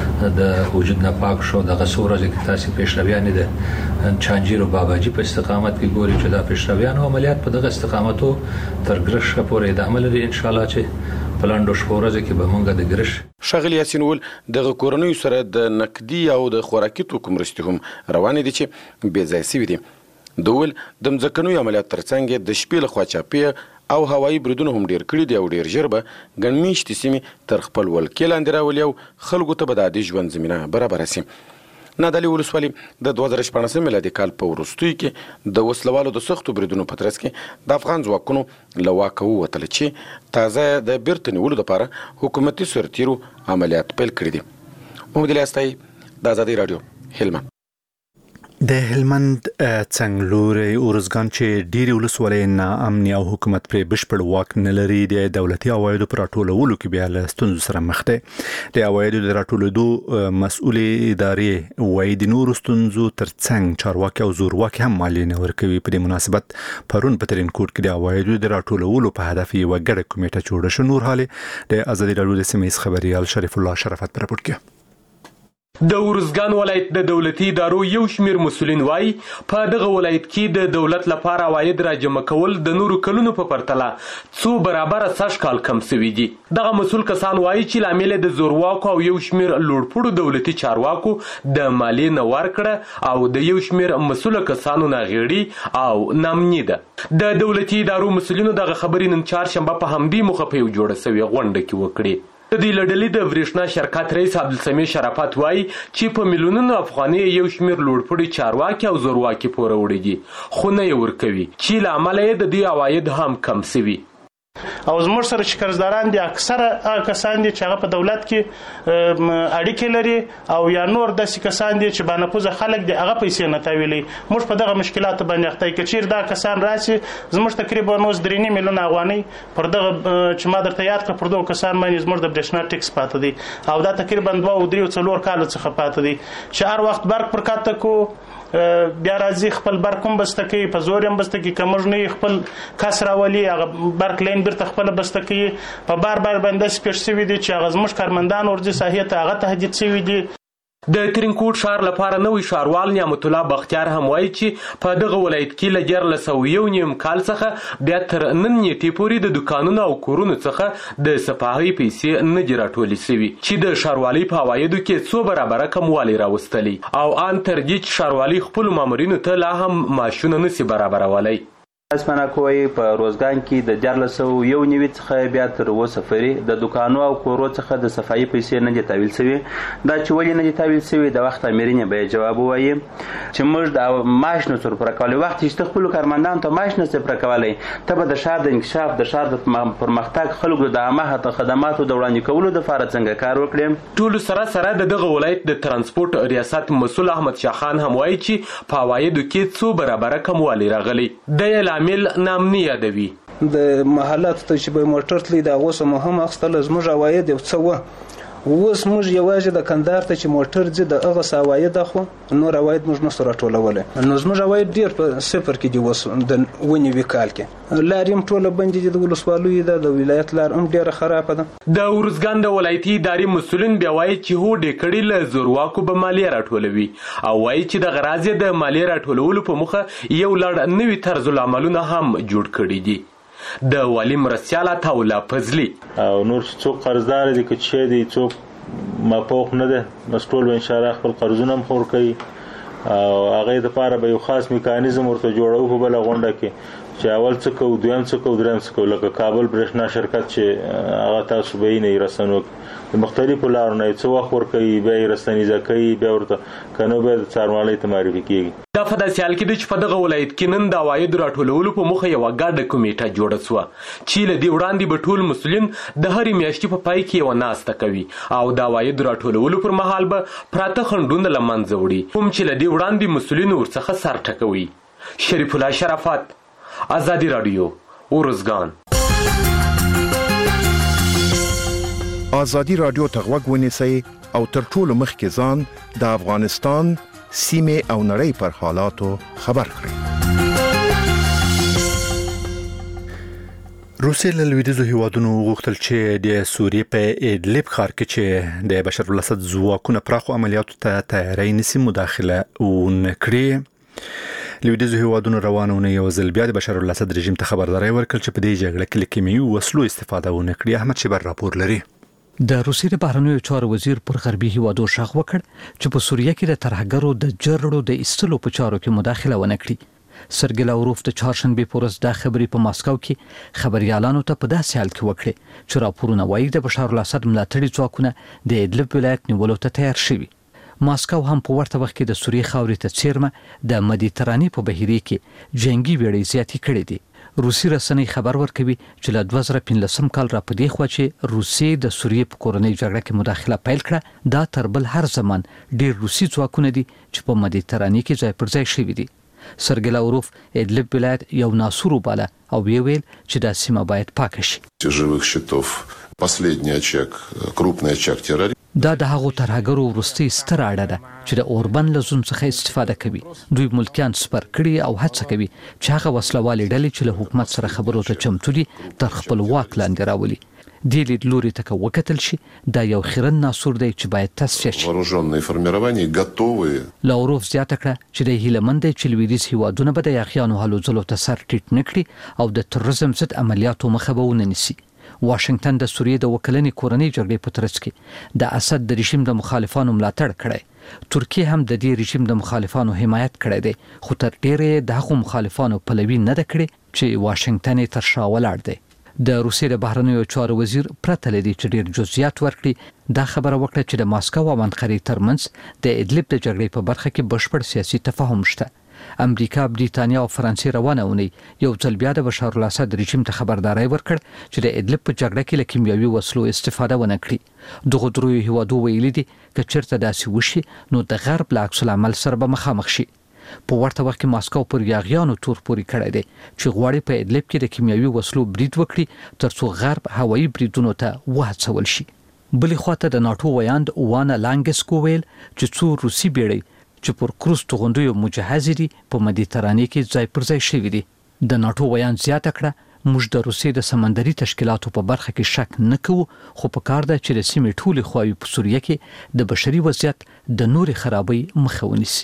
د وجود نه پاک شو دغه څو ورځې کې تاسې پیشرویانې د چانجیر او باباجي په استقامت کې ګوري چې دا پیشرویان او عملیات په دغه استقامتو تر ګرشک پورې ادامه لري انشاءالله چې په لنډو شپو ورځو کې به موږ د ګرشک ښاغلي یاسین وویل دغه کورنیو سره د نقدي او د خوراکي توکو مرستې هم روانې دي چې بې ځایه سوي دي. د وویل د مځکنیو عملیات ترڅنګ د شپې لخوا چاپې او هوایي بریدونه هم ډېر کړي دي او ډېر ژر به ګڼ میاشتې سیمې تر خپل ولکې لاندې راولي او خلکو ته به د عادي ژوند زمینه برابره سي. نادعلي ولسوالي د دوه زره شپاړسم میلادي کال په وروستیو کې د وسلوالو د سختو بریدونو په ترڅ کې د افغان ځواکونو له واکه ووتله چې تازه د بیرته نیولو دپاره حکومتي سرتیرو عملیات پیل کړي دي. محمد الیاس تایي د آزادۍ راډیو هلمند. د هلمند څنګلوري اورزګان چې ډېری ولسوالۍ ناامني او حکومت پرې بشپړ واک نه لري د دولتي عوایدو پر راټولولو کې بیا له ستونزو سره مخ دی. د عوایدو د راټولېدو مسؤلې ادارې وایي د نورو ستونزو ترڅنګ چارواکي او زورواکي هم مالیې نه ورکوي. په دې مناسبت پرون په ترینکوټ کې د عوایدو د راټولولو په هدف یوه ګډه کمیټه جوړه شوه. نور حالې د آزادۍ راډیو د سیمه ییز خبریال شریف الله شرافت په راپور کې. د ورزګان ولایت د دولتي ادارو یو شمیر مسؤلین وایي په دغه ولایت کې د دولت لپاره عواید راجمع کول د نورو کلونو په پرتله څو برابره سږ کال کم شوي دي. دغه مسؤل کسان وایي چې لامل د زورواکو او یو شمیر لوړپوړو دولتي چارواکو د مالیې نه ورکړه او د یو شمیر مسؤل کسانو ناغېړي او نامني ده. د دولتي ادارو مسؤلینو دغه خبرې نن چهارشنبه په همدې موخه په یو جوړه شوې غونډه کې وکړې. د دې له ډلې د برېښنا شرکت رئیس عبدالسمیع شرافت وایي چې په میلیونونو افغانۍ یو شمېر لوړپوړي چارواکي او زورواکي پوره وړي دي خو نه یې ورکوي چې له امله یې د دې عواید هم کم شوي. او زموږ سره چې قرضداران دي اکثره هغه کسان دي چې هغه په دولت کې اړیکې لري او یا نور داسې کسان دي چې بانفوذه خلک دي هغه پیسې نه تاویلي. موږ په دغه مشکلاتو باندې اخته یو. که چیرې دا کسان راسي زموږ تقریبا اوس درې نیم میلیونه افغانۍ پر دغه چې ما درته یاد کړه پر دغو کسان باندې زموږ د برېښنا ټکس پاته دی او دا تقریبا دوه او درې او څلور کاله څخه پاته دی چې هر وخت برق پر کاته کو بیا راځي خپل برق هم بسته کوي په زور هم بسته کوي. که موږ نه خپل کس راولي هغه برق لین بیرته خپله بسته کوي. په بار بار باندې داسې پېښ شوي دي چې هغه زموږ کارمندان ورځي ساحې ته هغه تهدید شوي دي. د ترینکوټ ښار لپاره نوی ښاروال نعمت الله بختیار هم وایي چې په دغه ولایت کې له دیارلس سوه یو نیم کال څخه بیا تر نن نیټې پورې د دوکانونو او کورونو څخه د صفاهۍ پیسې نه دي راټولې شوي چې د ښاروالۍ په عوایدو کې څو برابره کموالی راوستلی او ان تر دې چې ښاروالۍ خپلو مامورینو ته لا هم معاشونه نشي برابرولی. اسمنه کوي په روزګان کې د جرلسو یو نیوي څخه بیا تر اوسه پورې د دکانو او کورو څخه د صفایي پیسې نه دي تحویل شوي. دا چې ولې نه دي تحویل شوي د وخت امرینې به جواب ووایي چې موږ د معاش نه سره پر کولای وخت چې خپل کارمندان ته معاش نه سره پر کولای ته به د شهر د انکشاف د شهر د پرمختګ خلکو د عامه خدماتو د وړاندې کولو لپاره څنګه کار وکړي. ټول سره سره د دغه ولایت د ترانسپورت ریاست مسؤل احمد شاه خان هم وایي چې په عوایدو کې څو برابره کموالی راغلی. د عامل نام نه یادوي. د محلات ته چې به موټر تللی د هغو څه مهم اخیستل زموږ عواید یو څه وه. اوس موږ یوازې د کندهار ته چې موټر ځي د هغه څه عواید اخلو نور عواید موږ نشو راټولولی. نو زموږ عواید ډېر په صفر کې دي اوس د اووه نوي کال کې. لارې هم ټوله بندې دي د ولسوالیو ده د ولایت لار هم ډېره خرابه ده. د ارزګان د ولایتي ادارې مسؤلین بیا وایي چې هوډې کړي له زورواکو به مالیه راټولوي او وایي چې د غراض د مالیې راټولولو په موخه یو لړ نوي طرز العملونه هم جوړ کړي دي. د والي مرستیال عطاالله فضلي او نور څوک قرضدار دي که چې دي څوک مپوخ نه ده بس ټول ان شاء الله خپل قرضونه هم خور کوي او هغه د لپاره به یو خاص میکانیزم ورته جوړو په بل غونډه کې چې اول څه کو دویم څه کو دریم څه کو لکه کابل برېښنا شرکت چې هغه تاسو به نه رسنو د مختلفو لارو نه څه وخت ور کوي به رسنیزه کوي به ورته کنو به څارمالۍ ته معرفي کیږي. دا په داسې حال کې ده چې په دغه ولایت کې نن د عوایدو راټولولو په موخه یوه ګډه کمیټه جوړه شوه چې له دې وړاندې به ټول مسؤلین د هرې میاشتې په پای کې یوه ناسته کوي او د عوایدو راټولولو پر مهال به پراته خنډونه له منځه وړي کوم چې له دې وړاندې مسؤلینو ورڅخه سر ټکوي. شریف الله شرافت، ازادي راډیو، ارزګان. ازادي راډیو ته غوږ ونیسئ او تر ټولو مخکې ځان د افغانستان سیمې او نړۍ پر حالاتو خبر کړئ. روسیې له لویدیځو هیوادونو غوښتل چې د سوریې په ایدلب ښار کې چې د بشر الاسد ځواکونه پراخو عملیاتو ته تیاری نیسي مداخله ونه کړي. لویدیځو هیوادونو روانه ونه یو ځل بیا د بشر الاسد رژیم ته خبرداري ورکړه چې په دې جګړه کې له کیمیاوي وسلو استفاده ونه کړي. احمد شبر راپور لري. د روسیې د بهرنیو چارو وزیر پر غربي هیوادو شغ وکړ چې په سوریه کې د ترهګرو د جرړو د ایستلو په چارو کې مداخله ونه کړي. سرګی لاوروف د چهارشنبه په ورځ د خبري په ماسکو کې خبريالانو ته په داسې حال کې وکړي چې راپورونه وایي د بشار الاسد ملاتړي ځواکونه د ایدلب ولایت نیولو ته تیار شوي. ماسکو هم په ورته وخت کې د سوریې خاورې ته څیرمه د مدیترانې په بهیره کې جنگي ویړې زیاتې کړې دي. روسي رسنۍ خبر ورکوي چې له دوه زره پنځلسم کال را پدې خو چې روسیې د سوریې په کورنۍ جګړه کې مداخله پیل کړه دا تر بل هر زمان ډیر روسي ځواکونه دي چې په مدیترانې کې ځای پر ځای شوي دي. سرګی لاوروف ایدلب ولایت یو ناسور وباله او ویل چې دا سیمه باید پاک شي. живых счетов последний очаг крупный очаг терроризма. دا د هغو ترهګرو وروستي ستر اړه ده چې د اوربن له زون څخه استفاده کوي. دوی ملکیان سپر کړي او هڅه کوي چې هغه وسلوالې ډلې چې له حکومت سره خبرو ته چمتو دي تر خپل واک لاندې راولي. دې لیدلوري ته وکتل شي دا یو خیرن ناسور دی چې باید تصفیه شي. вооруженные формирования готовы. لاوروف زیاته کړه چې د هیلمند چې لویدیځ هیوادونه به د یاغیانو هلو ځلو ته سر ټیټ نکړي او د تروریزم ضد عملیاتو مخه به ونه نیسي. واشنگټن د سوریې د وکلنې کورنۍ جګړې په ترڅ کې د اسد د رژیم د مخالفانو ملاتړ کړی. ترکیه هم د دې رژیم د مخالفانو حمایت کړی دی خو تر ډیره د هغو مخالفانو پلوي نه ده کړې چې واشنگټن یې تر شا ولاړ دی. د روسیې د بهرنیو چارو وزیر پرته لدی چې ډیر جزئیات ورکړي دا خبره وکړه چې د ماسکو او انقرې ترمنځ د ایدلب د جګړې په برخه کې بشپړ سیاسي تفاهم شته. امریکا، بریټانیا او فرانسې روانه ونی یو ځل بیا د بشار الاسد رژیم ته خبرداري ورکړ چې د ایدلب په جګړه کې له کیمیاوي وسلو استفاده ونه کړي. دغه دروي هیوادو ویلي دي چې چیرته داسې وشي نو د غرب له عکس العمل سره به مخامخ شي. په ورته وخت کې ماسکو پر یاغیانو تور پوري کړی دی چې غواړي په ایدلب کې د کیمیاوي وسلو برید وکړي ترڅو غرب هوایي بریدونو ته وهڅول شي. بلې خواته د ناتو ویاند وانا لانګسکو ویل چې څو روسي بیړۍ چې پر کروز توغندیو مجهز دي په مدیترانې کې ځای پر ځای شوي دي. د ناتو ویاند زیاته کړه موږ د روسیې د سمندري تشکیلاتو په برخه کې شک نه کوو خو په کار ده چې د سیمې ټولې خواوې په سوریه کې د بشري وضعیت د نورې خرابۍ مخه ونیسي.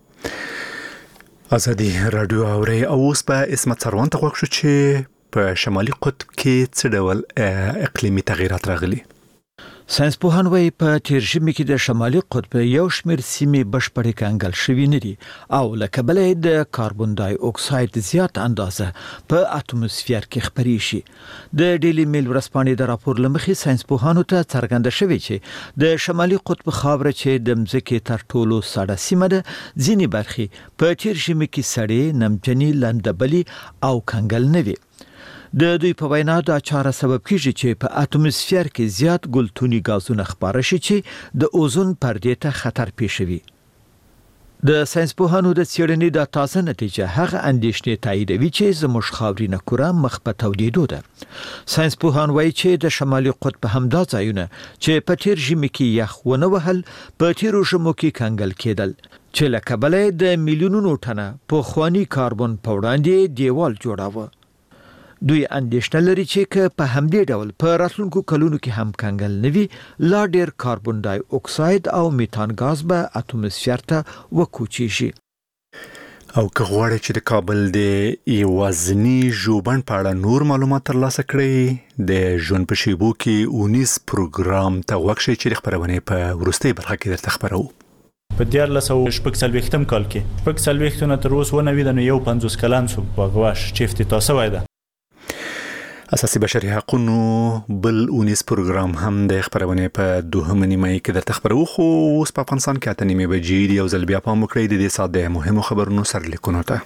ازادي راډیو اوري او اوس په اسمت سروان ته غوښ شو چې په شمالي قطب کې څه ډول اقلیمي تغیرات راغلي. ساينس پوهان وايي په تیر ژمي کې د شمالي قطب یو شمېر سیمې بشپړې کنګل شوي نه دي او له کبله د کاربن ډای اکساید زیات اندازه په اتموسفیر کې خپري شي. د ډیلی میل ورځپاڼې د راپور لمخې ساينس پوهانو ته څرګنده شوې چې د شمالي قطب خاوره چې د مځکې تر ټولو سړه سیمه ده ځینې برخې په تیر ژمي کې سړې، نمجنې، لندبلي او کنګل نه وي. د دوی په وینا دا چاره سبب کیږي چې په اتموسفیر کې زیات ګلتوني غازونه خپاره شي چې د اوزون پردې ته خطر پیښوي. د ساينس پوهانو د څېړنې د تازه نتیجه هغه اندېښنې تاییدوي چې زموږ خاورینه کره مخ په تودېدو ده. ساينس پوهان وایي چې د شمالي قطب همدا ځایونه چې په تیر ژمي کې یخ ونه وهل په تیرو ژمو کې کنګل کېدل چې له کبله د میلیونونو ټنه پخواني کاربن په وړاندې دیوال جوړاوه. دوی اندېښنه لري چې که په همدې ډول په راتلونکو کلونو کې هم کنګل نه وي، لا ډېر کاربن ډای اکساید او میتان غاز به اتموسفیر ته وکوچیږي. او که غواړئ چې د کابل د یوازني ژوبڼ په اړه نور معلومات ترلاسه کړئ، د ژوند په شیبو کې اونیس پروګرام ته غوږ شئ چې د خپرونې په وروستۍ برخه کې درته خپروو. په دیارلس سوه شپږ څلوېښتم کال کې شپږ څلوېښتو نه تر اوسه ونوي د یو پنځوس کلن سو په غواش چې افتتاح شوی ده. اساسي بشري حقوقو بل اونیس پروګرام هم د خبرونه په دوهمه نیمه کې درته خبرو، خو اوس په افغانستان کې اته نیمه بجې دی او ځل بیا پام وکړئ د دې ساده مهمو خبرونو سرلیکونو ته.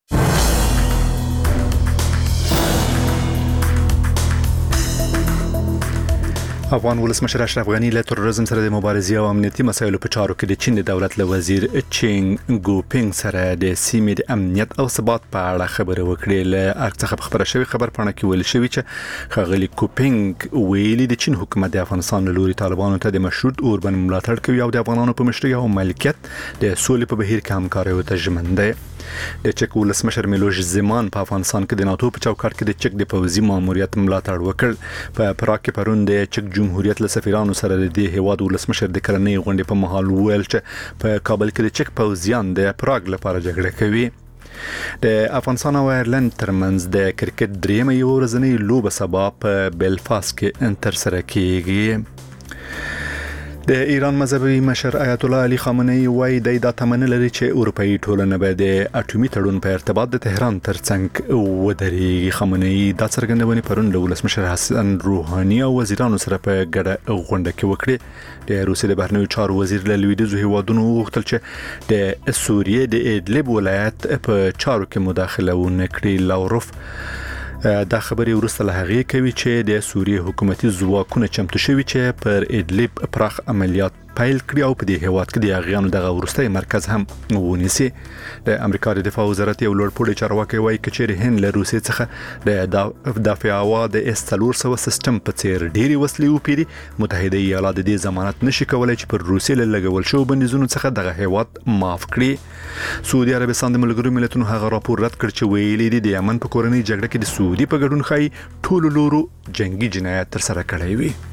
افغان ولسمشر اشرف غنی له تروریزم سره د مبارزې او امنیتي مسایلو په چارو کې د چین د دولت له وزیر چینګ ګوپینګ سره د سیمې د امنیت او ثبات په اړه خبرې وکړې. له ارګ څخه خبره شوې خبر پاڼه کې ویل شوی چې ښاغلي ګوپینګ ویلي د چین حکومت د افغانستان له لوري طالبانو ته د مشروط اوربند ملاتړ کوي او د افغانانو په مشرۍ او ملکیت د سولې په بهیر کې همکاري او تضمین دی. د چک ولسمشر میلوش زمان په افغانستان کې د ناتو په چوکاټ کې د چک د پوځي ماموریت ملاتړ وکړ. په پراګ کې پرون د چک جمهوریت له سفیرانو سره د هیواد ولسمشر د کرنې غونډې په مهال ویل چې په کابل کې د چک پوځیان د پراګ لپاره جګړه کوي. د افغانستان او ایرلند ترمنځ د کرکټ دریمه یو ورځنۍ لوبه سبا په بیلفاست کې ترسره کیږي. د ایران مذهبي مشر آیت الله علي خامنه‌ای وايي د دا تمنه لري چې اروپאי ټولنه به د اټومي تړون په ارتباط د تهران ترڅنګ ودرېږي. خامنه‌ای دا څرګندونه پرون له ولسمشر حسن روحاني او وزیرانو سره په ګډه غونډه کې وکړه. د روسیې د بهرنیو چارو وزیر له لویدیځو هیوادونو وغوښتل چې د سوریې د ادلب ولایت په چارو کې مداخله ونکړي. لاوروف دا خبرې ورسته له هغې کوي چې د سوریې حکومتي ځواکونه چمتو شوي چې پر ادلب پراخ عملیات پیل کړی او په دې هیواد کې د اغیانو دغه ورستۍ مرکز هم ونیسي. د امریکا د دفاع وزارت یو لوړپوړی چارواکي وايي چې هند له روسیې څخه د دفاع هوا د اس څلور سوه سیستم په څیر ډېری وسلې وپیري. متحده ایالات د دې ضمانت نشي کولای چې پر روسیې له لګول شو بندیزونو څخه دغه هیواد معاف کړي. سعودي عربستان د ملګرو ملتونو هغه راپور رد کړ چې ویلي دي د یمن په کورنۍ جګړه کې د سعودي په ګډون خای ټولو لورو جنگي جنایت تر سره کړی وي.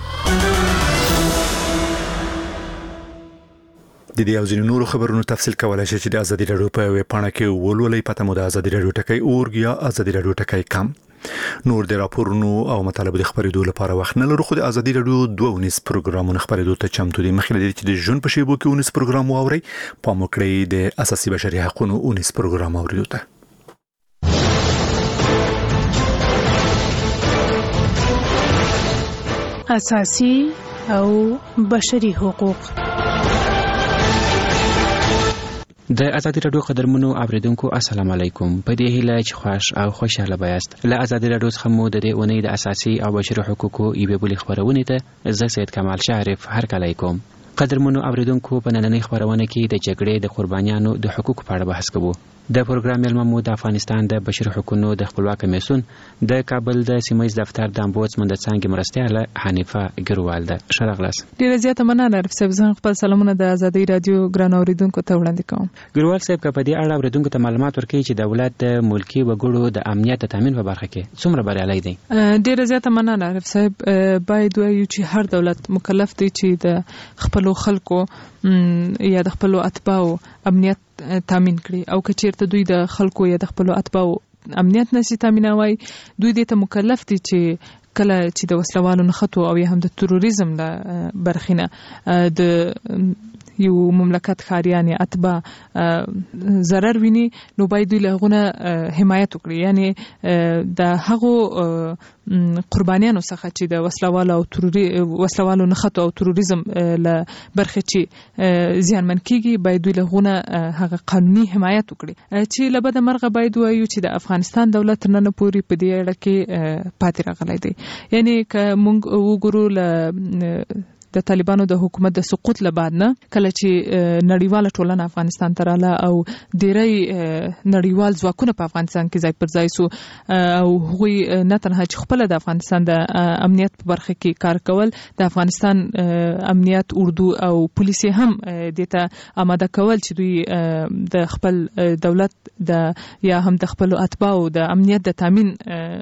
د دې او ځینو نورو خبرونو تفصیل کولای شئ چې د ازادي راډیو په ویب پاڼه کې ولولئ. پته مو د ازادي راډیو ټکی اورګ یا ازادي راډیو ټکی کم. نور د راپورونو او مطالبه د خبرېدو لپاره وخت نه لرو، خو د ازادي راډیو دوه ونیس پروګرامونه خبرېدو ته چمتو دي. مخکې لري چې د ژوند په شیبو کې ونیس پروګرام واورئ، پام وکړئ د اساسي بشري حقوقو ونیس پروګرام اوریدو ته. اساسي او بشري حقوق. د ازادي راډیو قدرمنو اوریدونکو السلام علیکم. په دې هیله چې خوښ او خوشاله بایاست. له ازادي راډیو څخه مو د دې اونۍ د اساسي او بشري حقوقو یوې بلې خبرونه ته زه سید کمال شریف هرکلی کوم. قدرمنو اوریدونکو په نننۍ خبرونه کې د جګړې د قربانیانو د حقوقو په اړه بحث کوو. د پروګرام مېلمه مو د افغانستان د بشري حقوقو د خپلواک کمیسیون د کابل د سیمایي دفتر د امبودسمن د څانګې مرستیاله حنیفه ګروال ده. ښه راغلاست. ډیره زیاته مننه عارف صاحب. زه خپل سلامونه د ازادي راډیو ګران اوریدونکو ته وړاندې کوم. ګروال صاحب که په دې اړه اوریدونکو ته معلومات ورکړي چې دولت د ملکي وګړو د امنیت د تامین په برخه کې څومره بریالی دی؟ ډیره زیاته مننه عارف صاحب. باید وایو چې هر دولت مکلف دی چې د خپل خلکو یا د خپل اتباعو امنیت تامین کړي، او که چیرته دوی د خلکو یا د خپل اتباعو امنیت نشي تامینوي، دوی دې ته مکلف دي چې کله چې د وسلوالو نښتو او یا هم د تروریزم له برخینه د یو مملکت خاریان یا اتباع ضرر ویني نو باید دوی له هغونه حمایت وکړي یعنی د هغو قربانیانو څخه چې د وسلوالو او تروري وسلوالو نښتو او تروریزم له برخې چې زیانمن کیږي باید دوی له هغونه هغه قانوني حمایت وکړي چې له بده مرغه باید وایو چې د افغانستان دولت تر نن پورې په دې اړه کې پاتې راغلی دی یعنی که موږ وګورو له د طالبانو د حکومت د سقوط له بعد نه کله چې نړیواله ټولنه افغانستان ته رااله او ډیری نړیوال ځواکونه په افغانستان کې ځای پر ځای سو او هغوی نه تنها چې خپل د افغانستان د امنیت په برخه کې کار کول د افغانستان امنیت اردو او پولیس هم دته آماده کول چې دوی د خپل دولت د یا هم د خپل اتباعو د امنیت د تامین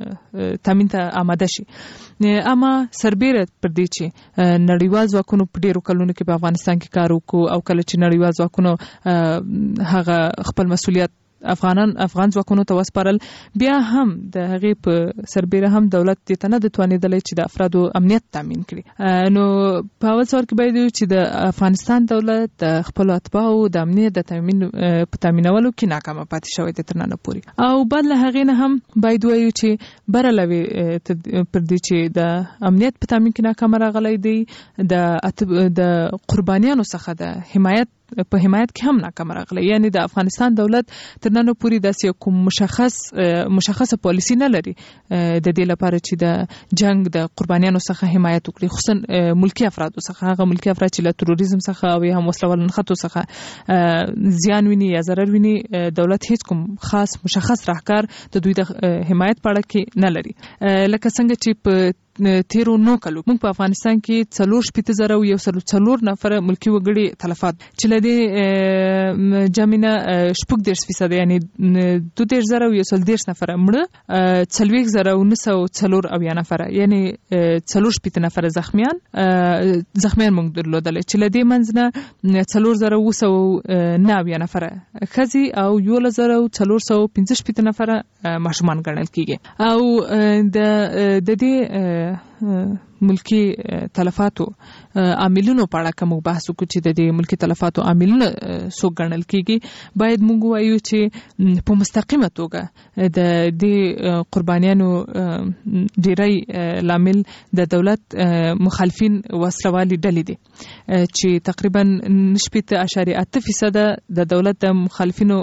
تامین ته آماده شي اما سربیره پر دې چې نړیوال ځواکونو په ډیرو کلونو کې په افغانستان کې کار وکړو او کله چې نړیوال ځواکونو هغه خپل مسؤلیت افغانان افغان ځواکونو ته وسپارل بیا هم د هغې په سربیره هم دولت دې ته نه د توانېدلی چې د افرادو امنیت تامین کړي نو په اول سوال کې باید وي چې د افغانستان دولت د خپلو اتباعو د امنیت د تامین په تامینولو کې ناکامه پاتې شوی دی تر ننه پورې او بعد له هغې نه هم باید وایو چې بره لوي پر دې چې د امنیت په تامین کې ناکامه راغلی دی د د قربانیانو څخه د حمایت په حمایت کې هم ناکام راغلی یعنی د افغانستان دولت تر نن پورې داسې کوم مشخص مشخصه پالیسی نه لري د دې لپاره چې د جنگ د قربانیانو څخه حمایت وکړي خصوصا ملکی افرادو څخه هغه ملکی افراد چې له تروریزم څخه او هم وسلوالو نښتو څخه زیان ویني یا ضرر ویني دولت هیڅ کوم خاص مشخص راهکار د دوی د حمایت په اړه کې نه لري لکه څنګه چې په تیرو نو کلو موږ په افغانستان کې څلور شپېته زره او یو سل څلور نفره ملکی وګړي تلفات چې له دې جامینه شپږ دېرش فیصده یعنی دوه دېرش زره او یو سل دېرش نفره مړه څلوېښت زره او نهه سوه څلور اویا نفره یعنی څلور شپېته نفره زخمیان زخمیان موږ درلودل چې له دې منځ نه څلور زره اوه سوه نه اویا نفره ښځې او یولس زره او څلور سوه پنځه شپېته نفره ماشومان ګڼل کیږي او د د دې ملکی تلفاتو عاملونو په اړه کوم بحث وکړو چې د دې ملکی تلفاتو عاملونه څو ګڼل کیږي باید موږ وایو چې په مستقیمه توګه د دې قربانیانو ډیری لامل د دولت مخالفین وسلوالي ډلې دي چې تقریبا نشپېته اشاریه اته فیصده د دولت د مخالفینو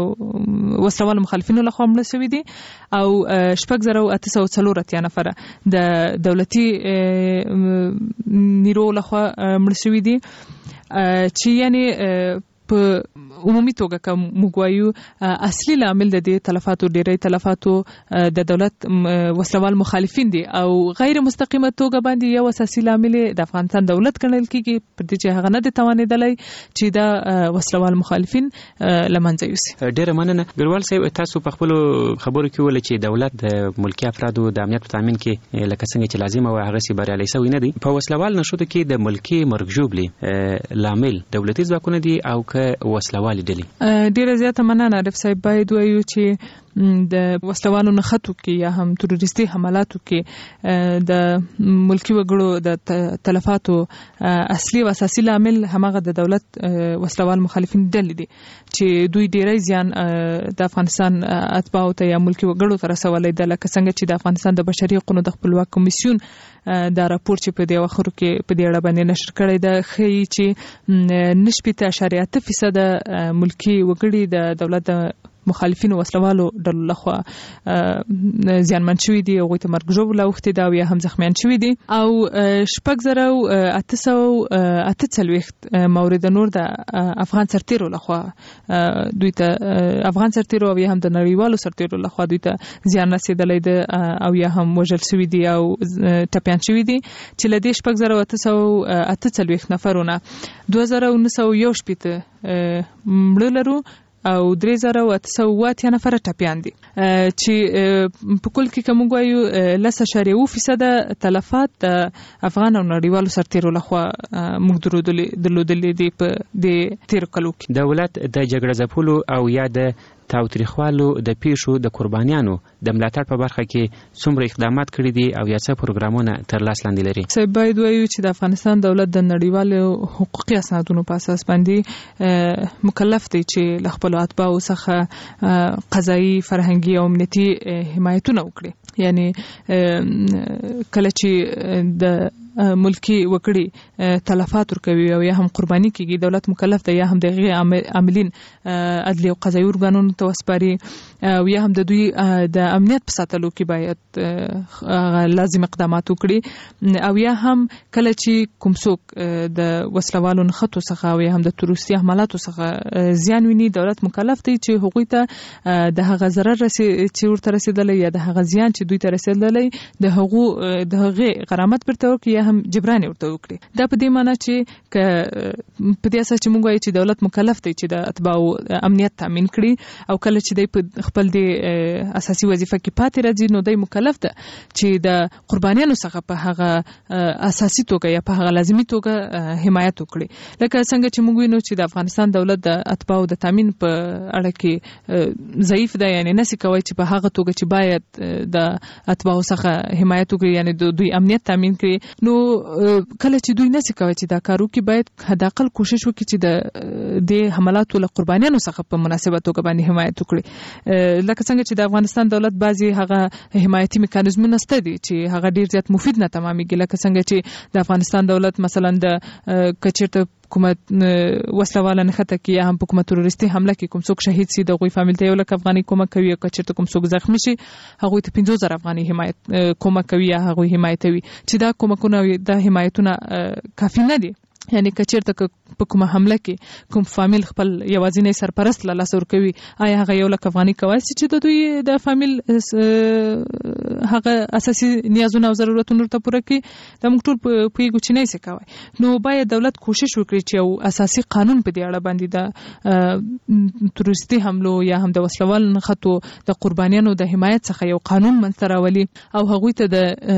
وسلوالو مخالفینو لخوا مړه شوي دي او شپږ زره اته سوه څلور اتیا نفره د دولتي نیرو لخوا مړه شوي دي چې یعنی په عمومي توګه کوم موږ وایو اصلي لامل د دې تلفاتو ډیری تلفاتو د دولت وسلوال مخالفین دي او غیر مستقیمه توګه باندې یو اساسي لامل د افغانستان دولت ګڼل کیږي پر دې چې هغه نه د توانېدلی چې دا وسلوال مخالفین لمنځه یوسي. ډیره مننه ګروال صاحب تاسو په خپل خبرو کې ویل چې دولت د ملکی افرادو د امنیت په تامین کې لکه څنګه چې لازم او هغه سي بریالي شوی نه دي په وسلوال نشو کې د ملکی مرګ ژوبلي لامل دولتي ځواکونه دي او که وسلوال ډلې ډیره زیاته مننه عارف صاحب باید وایو چې د وسلوالو نښتو کې یا هم تروریستي حملاتو کې د ملکی وګړو د تلفاتو اصلي او اساسي لامل همغه د دولت وسلوال مخالفین ډلې دي چې دوی ډیری زیان د افغانستان اتباعو ته یا ملکی وګړو ته رسولی ده لکه څنګه چې د افغانستان د بشري حقوقو د خپلواک کمیسیون دا راپور چې په دې اواخرو کې په دې اړه باندې نشر کړی ده ښیي چې نشپېته اشاریه اته فیصده ملکی وګړي د دولت د مخالفینو وسلوالو ډلو لخوا زیانمن شوي دي هغوی ته مرګ ژوبله اوښتې ده او یا هم زخمیان شوي دي او شپږ زره او اته سوه اته څلوېښت مورد نور د افغان سرتیرو لخوا دوی ته افغان سرتیرو او یا هم د نړیوالو سرتیرو لخوا دوی ته زیان رسېدلی ده او یا هم وژل شوي دي او ټپیان شوي دي چې له دې شپږ زره اته سوه اته څلوېښت نفرو نه دوه زره نهه سوه یو شپېته مړه لرو او درې زره اته سوه اوه اتیا نفره ټپیان دي چې په کل کې که موږ وایو لس اشاریه اوه فیصده تلفات د افغان او نړیوالو سرتیرو لخوا موږ درلودلي دي په دې تېرو کلو کې. دولت د جګړه ځپلو او یا د تاوتریخوالو د پیښو د قربانیانو د ملاتړ په برخه کې څومره اقدامات کړي دي او یا څه پروګرامونه تر لاس لاندې لري؟ څه باید وایو چې د افغانستان دولت د نړیوالو حقوقي اسنادونو په اساس باندې مکلف دی چې له خپلو اتباعو څخه قضایي، فرهنګي او امنیتي حمایتونه وکړي. یعنی کله چې د ملکی وکړي تلفات ورکوي او یا هم قرباني کیږي، دولت مکلف دی یا هم د عاملین عدلي او قضایي ارګانونو ته وسپاري او یا هم د دوی د امنیت په ساتلو کې باید لازم اقدامات وکړي او یا هم کله چې کوم څوک د وسلوالو نښتو څخه او یا هم د تروریستي حملاتو څخه زیان ویني، دولت مکلف دی چې هغوی ته د هغه ضرر چې ورته رسیدلی یا د هغه زیان چې دوی ته رسیدلی د هغو د هغې غرامت بیرته ورکړي یا هم جبران ورته وکړي. دا په دې معنی چې که په دې اساس چې موږ وایو چې دولت مکلف دی چې د اتباعو امنیت تامین کړي او کله چې دی په خپل د اساسي وظیفه کې پاتې راځي نو دی مکلف ده چې د قربانیانو څخه په هغه اساسي توګه یا په هغه لازمي توګه حمایت وکړي. لکه څنګه چې موږ وینو چې د افغانستان دولت د اتباعو د تامین په اړه کې ضعیف ده، یعنی نسی کوي چې په هغه توګه چې باید د اتباعو څخه حمایت وکړي، یعنی د دوی امنیت تامین کړي. نو کله چې دوی نسی کوي چې دا کارو کې باید حداقل کوشش وکړي چې د د حملاتو له قربانیانو څخه په مناسبه توګه باندې حمایت وکړي. لکه څنګه چې د افغانستان دولت بعضي هغه حمایتي میکانیزمونه شته دي چې هغه ډیر زیات مفید نه تمامېږي. لکه څنګه چې د افغانستان دولت مثلا د کچیرته حکومت وسلواله نښته کې یا هم په کومه تروریستي حمله کې کوم څوک شهید سي، د هغوی فامیل ته یو لک افغانۍ کومک کوي، او که چېرته کوم څوک زخمي شي هغوی ته پنځوس زره افغانۍ حمایت کومک کوي یا هغوی حمایتوي، چې دا کومکونه دا حمایتونه کافي نه دي. یعنی که چېرته په کومه حمله کې کوم فامیل خپل یوازینی سرپرست له لاسه ورکوي، آیا هغه یو لک افغانۍ کولی شي چې د دوی د فامیل هغه اساسي نیازونه او ضرورتونه ورته پوره کړي؟ دا موږ ټول پوهېږو چې نه یې کوی. نو باید دولت کوشش وکړي چې یو اساسي قانون په دې اړه باندې د تروریستي حملو یا هم د وسلوال نښتو د قربانیانو د حمایت څخه یو قانون منځته راولي او هغوی ته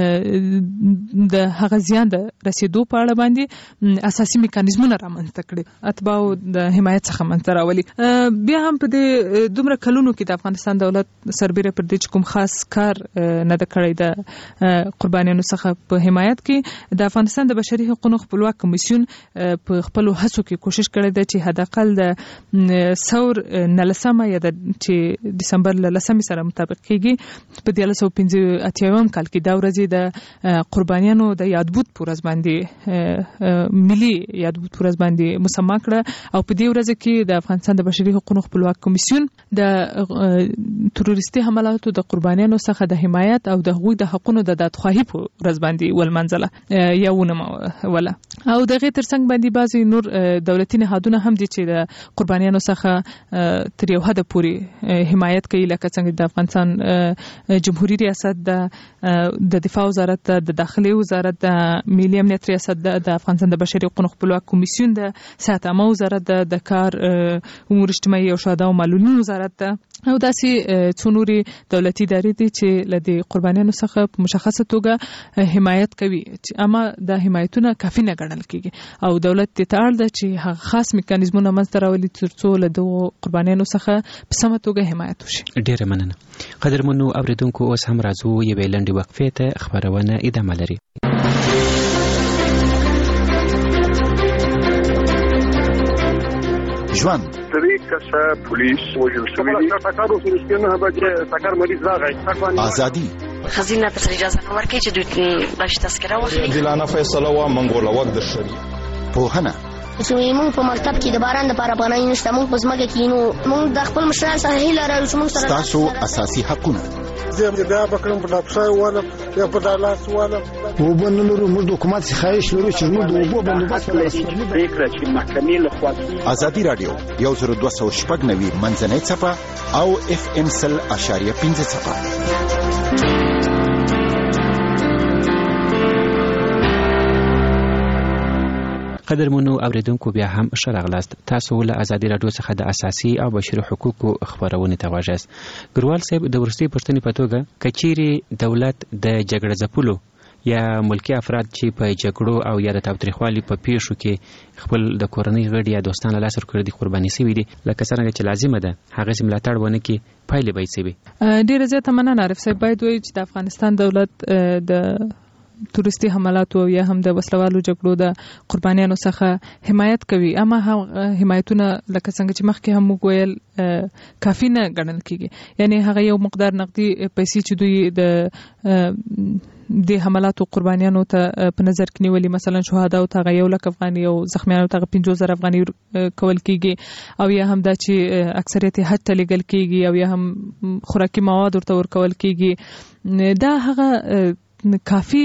د د هغه زیان د رسېدو په اړه باندې اساسي میکانیزمونه رامنځته کړي، اتباعو د حمایت څخه منځته راولي. بیا هم په دې دومره کلونو کې د افغانستان دولت سربیره پر دې چې کوم خاص کار نه ده کړی د قربانیانو څخه په حمایت کې، د افغانستان د بشري حقوقو خپلواک کمیسیون په خپلو هڅو کې کوشش کړی ده چې حداقل د سور نلسمه یا د چې دسمبر لسمې سره مطابق کېږي په دیارلس سوه پنځه اتیاوم کال کې دا ورځې د قربانیانو د یادبود په ورځ باندې ملي یادبود په ورځ باندې مسما کړه او په دې ورځ کې د افغانستان د بشري حقوقو خپلواک کمیسیون د تروریستي حملاتو د قربانیانو څخه د حمایت او د هغوی د حقونو د دادخواهي په ورځ باندې ولمنځله یا ونوموله. او دغه ترڅنګ باندې بعضي نور دولتي نهادونه هم دي چې د قربانیانو څخه تر یو حد پورې حمایت کوي، لکه څنګه د افغانستان جمهوریت ریاست، د دفاع وزارت، د داخلي وزارت، د ملي امنیت ریاست، د افغانستان د بشري حقوقو خپلواک کمیسیون، د صحت عامه وزارت، د کار امور اجتماعي او شهدا او معلولین وزارت ده او داسې څو نورې دولتي ادارې دي چې له دې قربانیانو څخه په مشخصه توګه حمایت کوي، اما دا حمایتونه کافي نه ګڼل کېږي او دولت دې ته اړ ده چې هغه خاص میکانیزمونه منځته راولي تر څو له دغو قربانیانو څخه په سمه توګه حمایت وشي. ډېره مننه. قدرمنو اورېدونکو، اوس هم راځو یوې لنډې وقفې ته، خپرونه ادامه لري. ژوند درې کسه پولیس وژل شوي دي. ټکر وشو چې نه بجې ټکر مریض راغی. ازادي خزینه په اجازه نه ورکړي چې دوی باندې تذکره واخلي. دلانه فیصله وا منګوله وخت د شری پوهنه چې موږ په مکتب کې د باران لپاره پناه نشته، موږ په ځمکه کې نو موږ د خپل مشران سره هیله لرو چې موږ سره تاسو اساسي حقونه زه بیا بکرم په ډاکټر والم یا په دالاس والم وبنلرو موږ د حکومت څخه خواهش لرو چې موږ د اوبو بندوبست ولرو. پریکړه چې محکمې له خوا ازادي رادیو یو زر دوه سوه شپږ نوي منځنۍ څپه او اف ام سل اشاریه پنځه څپه. قدرمنو اوریدونکو، بیا هم ښه راغلاست. تاسو له ازادي راډیو څخه د اساسي او بشري حقوقو خبرونه ته غواړئ. ګروال صاحب، د ورستي پښتنې په توګه کچيري دولت د جګړه ځپلو یا ملکی افراد چې په جګړو او یا د تاوتریخوالي په پیښو کې خپل د کورنۍ غړي یا دوستان له لاسه ورکړي دي قرباني شوي دي لکه څنګه چې لازمه ده هغه ملاتړ ونه کړي پایلې به یې څه وي؟ ډېره زیاته مننه عارف صاحب. باید وایي چې د افغانستان دولت د تورستي حملاتو یا هم د وسلوالو جګړو د قربانیانو څخه حمایت کوي، اما هم حمایتونه لکه څنګه چې مخکې هم موږ ویل کافي نه ګڼل کیږي. یعنی هغه یو مقدار نقدي پیسې چې دوی د د حملاتو قربانیانو ته په نظر کې نیولي، مثلا شهدا او ته یو لک افغاني او زخمیانو ته پنځه زره افغاني کول کیږي، او یا هم دا چې اکثریت حج ته لګل کیږي او یا هم خوراکي مواد ورته ورکول کیږي. دا هغه کافی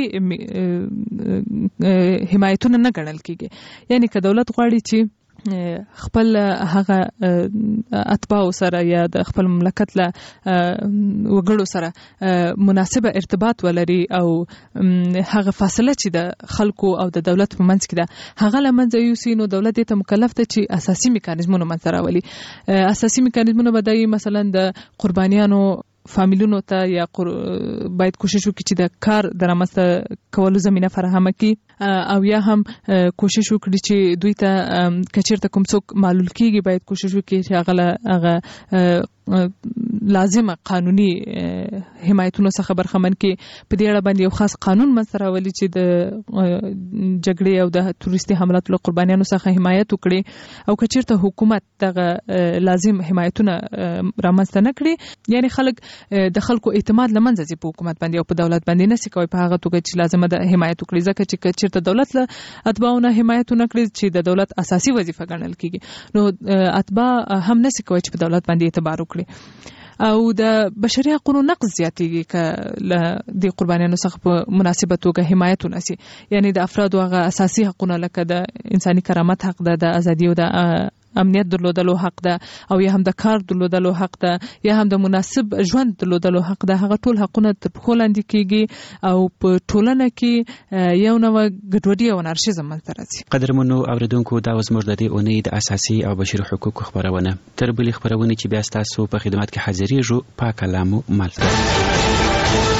حمایتونه نه ګڼل کیږي. یعنی که دولت غواړي چې خپل هغه اتباع سره یا د خپل مملکت له وګړو سره مناسبه ارتباط ولري او هغه فاصله چې د خلکو او د دولت په منځ کې ده هغه لمنځه یوسي، نو دولت ته مکلف ده چې اساسي میکانیزمونه منځته راولي. اساسي میکانیزمونه به د مثلا د قربانیانو فامیلونو ته یا باید کوشش وکړي چې د کار د رامنځته کولو زمینه فراهمه کړي، او یا هم کوشش وکړي چې دوی ته که چېرته کوم څوک معلول کیږي باید کوشش وکړي چې هغه هغه لازمه قانوني حمایتونو څخه برخمن کړي. په دې اړه باندې یو خاص قانون منځته راولي چې د جګړې او د تورستي حملاتو له قربانیانو څخه حمایت وکړي، او که چېرته حکومت دغه لازم حمایتونه رامنځته نه کړي، یعنی خلک د خلکو اعتماد لمنځه ځي په حکومت باندې او په دولت باندې، نشي کوي په هغه توګه چې لازمه ده حمایت وکړي. ځکه چې چېرته دولت له اتباعونه حمایت نه کړي چې د دولت اساسي وظیفه ګڼل کیږي، نو اتباع هم نشي کوي چې په دولت باندې اعتبار وکړي. او د بشري حقوقو نقض زیاتېږي که له د قربانیانو څخه په مناسبه توګه حمایت ونشي. یعنی د افرادو هغه اساسي حقوقونه لکه د انساني کرامت حق ده، د ازادي او د امنیت درلودلو حق ده، او یا هم د کار درلودلو حق ده، یا هم د مناسب ژوند درلودلو حق ده، هغه ټول حقونه تر پښو لاندې کیږي او په ټولنه کې یو نوع ګډوډي او انارشیزم منځته راځي. قدرمنو اوریدونکو، دا اوس موږ د دې اونۍ د اساسي او بشري حقوقو خبرونه تر بلې خبرونه چې بیا ستاسو په خدمت کې حاضرېږو پاک کلامو ملګري.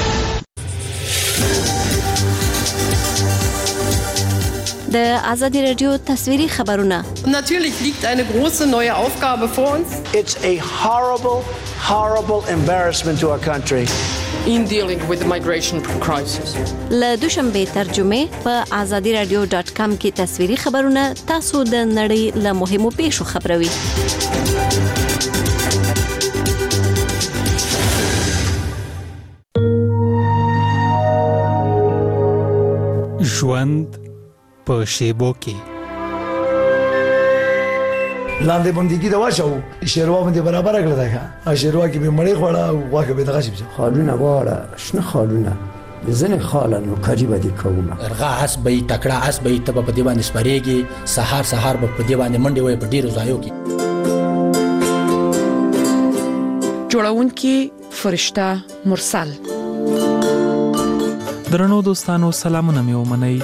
د آزادی رادیو تصویری خبرونه. Natürlich liegt eine große neue Aufgabe vor uns. It's a horrible, horrible embarrassment to our country. In dealing with the migration crisis. له دوشنبه ترجمه په آزادی رادیو ډاټ کام کې تصویری خبرونه تاسو د نړۍ له مهمو پیښو خبروي. ژوند په شیبو کې لاندې باندې کې دا واچو شیروا باندې برابر کړل دا شیروا کې به مړی خوړه او واکه به دغه شي خالونه واړه شنه خالونه ځنه خالانو کاجی باندې کومه ارغا اس به تکړه اس به ته په دی باندې سپریږي سحر سحر په دی باندې منډي وای په ډیرو ځایو کې جوړونکي فرشته مرسل. درنو دوستانو سلامونه مې ومنئ.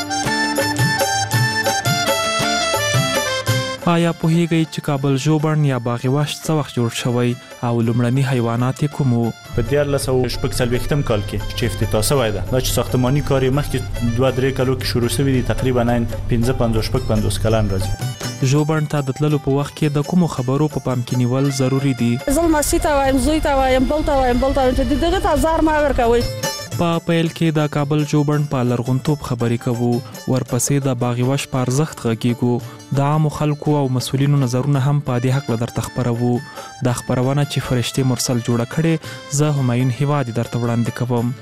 آیا پوهیږئ چې کابل ژوبڼ یا باغ وحش څه وخت جوړ شوی او لومړني حیوانات یې کوم وو؟ په دیارلس سوه شپږ څلوېښتم کال کې چې افتتاح شوی ده. دا چې ساختماني کار یې مخکې دوه درې کالو کې شروع شوی دی، تقریبا پنځه پنځوس شپږ پنځوس کلن راځي. ژوبڼ ته د تللو په وخت کې د کومو خبرو په پام کې نیول ضروری دي؟ زه لمسي ته وایم، زوی ته وایم، بل ته وایم، بل ته وایم چې دغه ته ازار ما ورکوئ. په پیل کې د کابل ژوبڼ په لرغونتوب خبرې کوو، ورپسې د باغ وحش په ارزښت غږیږو، د عامو خلکو او مسؤلینو نظرونه هم په دې حق درته خبرو. دا خبرونه چې فرشتي مرسل جوړه کړې زه همایون هیوادي درته وړاندې کوم.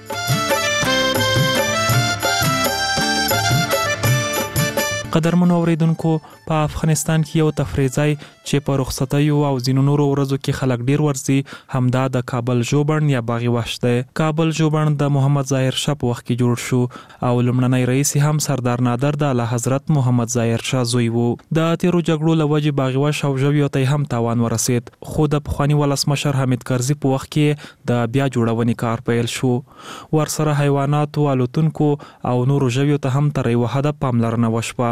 قدرمنو اوریدونکو، په افغانستان کې یو تفریح ځای چې په رخصتیو او ځینو نورو ورځو کې خلک ډیر ورځي همدا د کابل ژوبڼ یا باغ وحش دی. کابل ژوبڼ د محمد ظاهر شاه په وخت کې جوړ شو او لومړنی رئیس هم سردار نادر د اعلی حضرت محمد ظاهر شاه زوی وو. د تیرو جګړو له وجې باغ وحش او ژویو ته هم تاوان ورسید، خو د پخواني ولسمشر حامد کرزي په وخت کې د بیا جوړونې کار پیل شو. ورسره حیواناتو، الوتونکو او نورو ژویو ته هم تر یوه حده پاملرنه وشوه.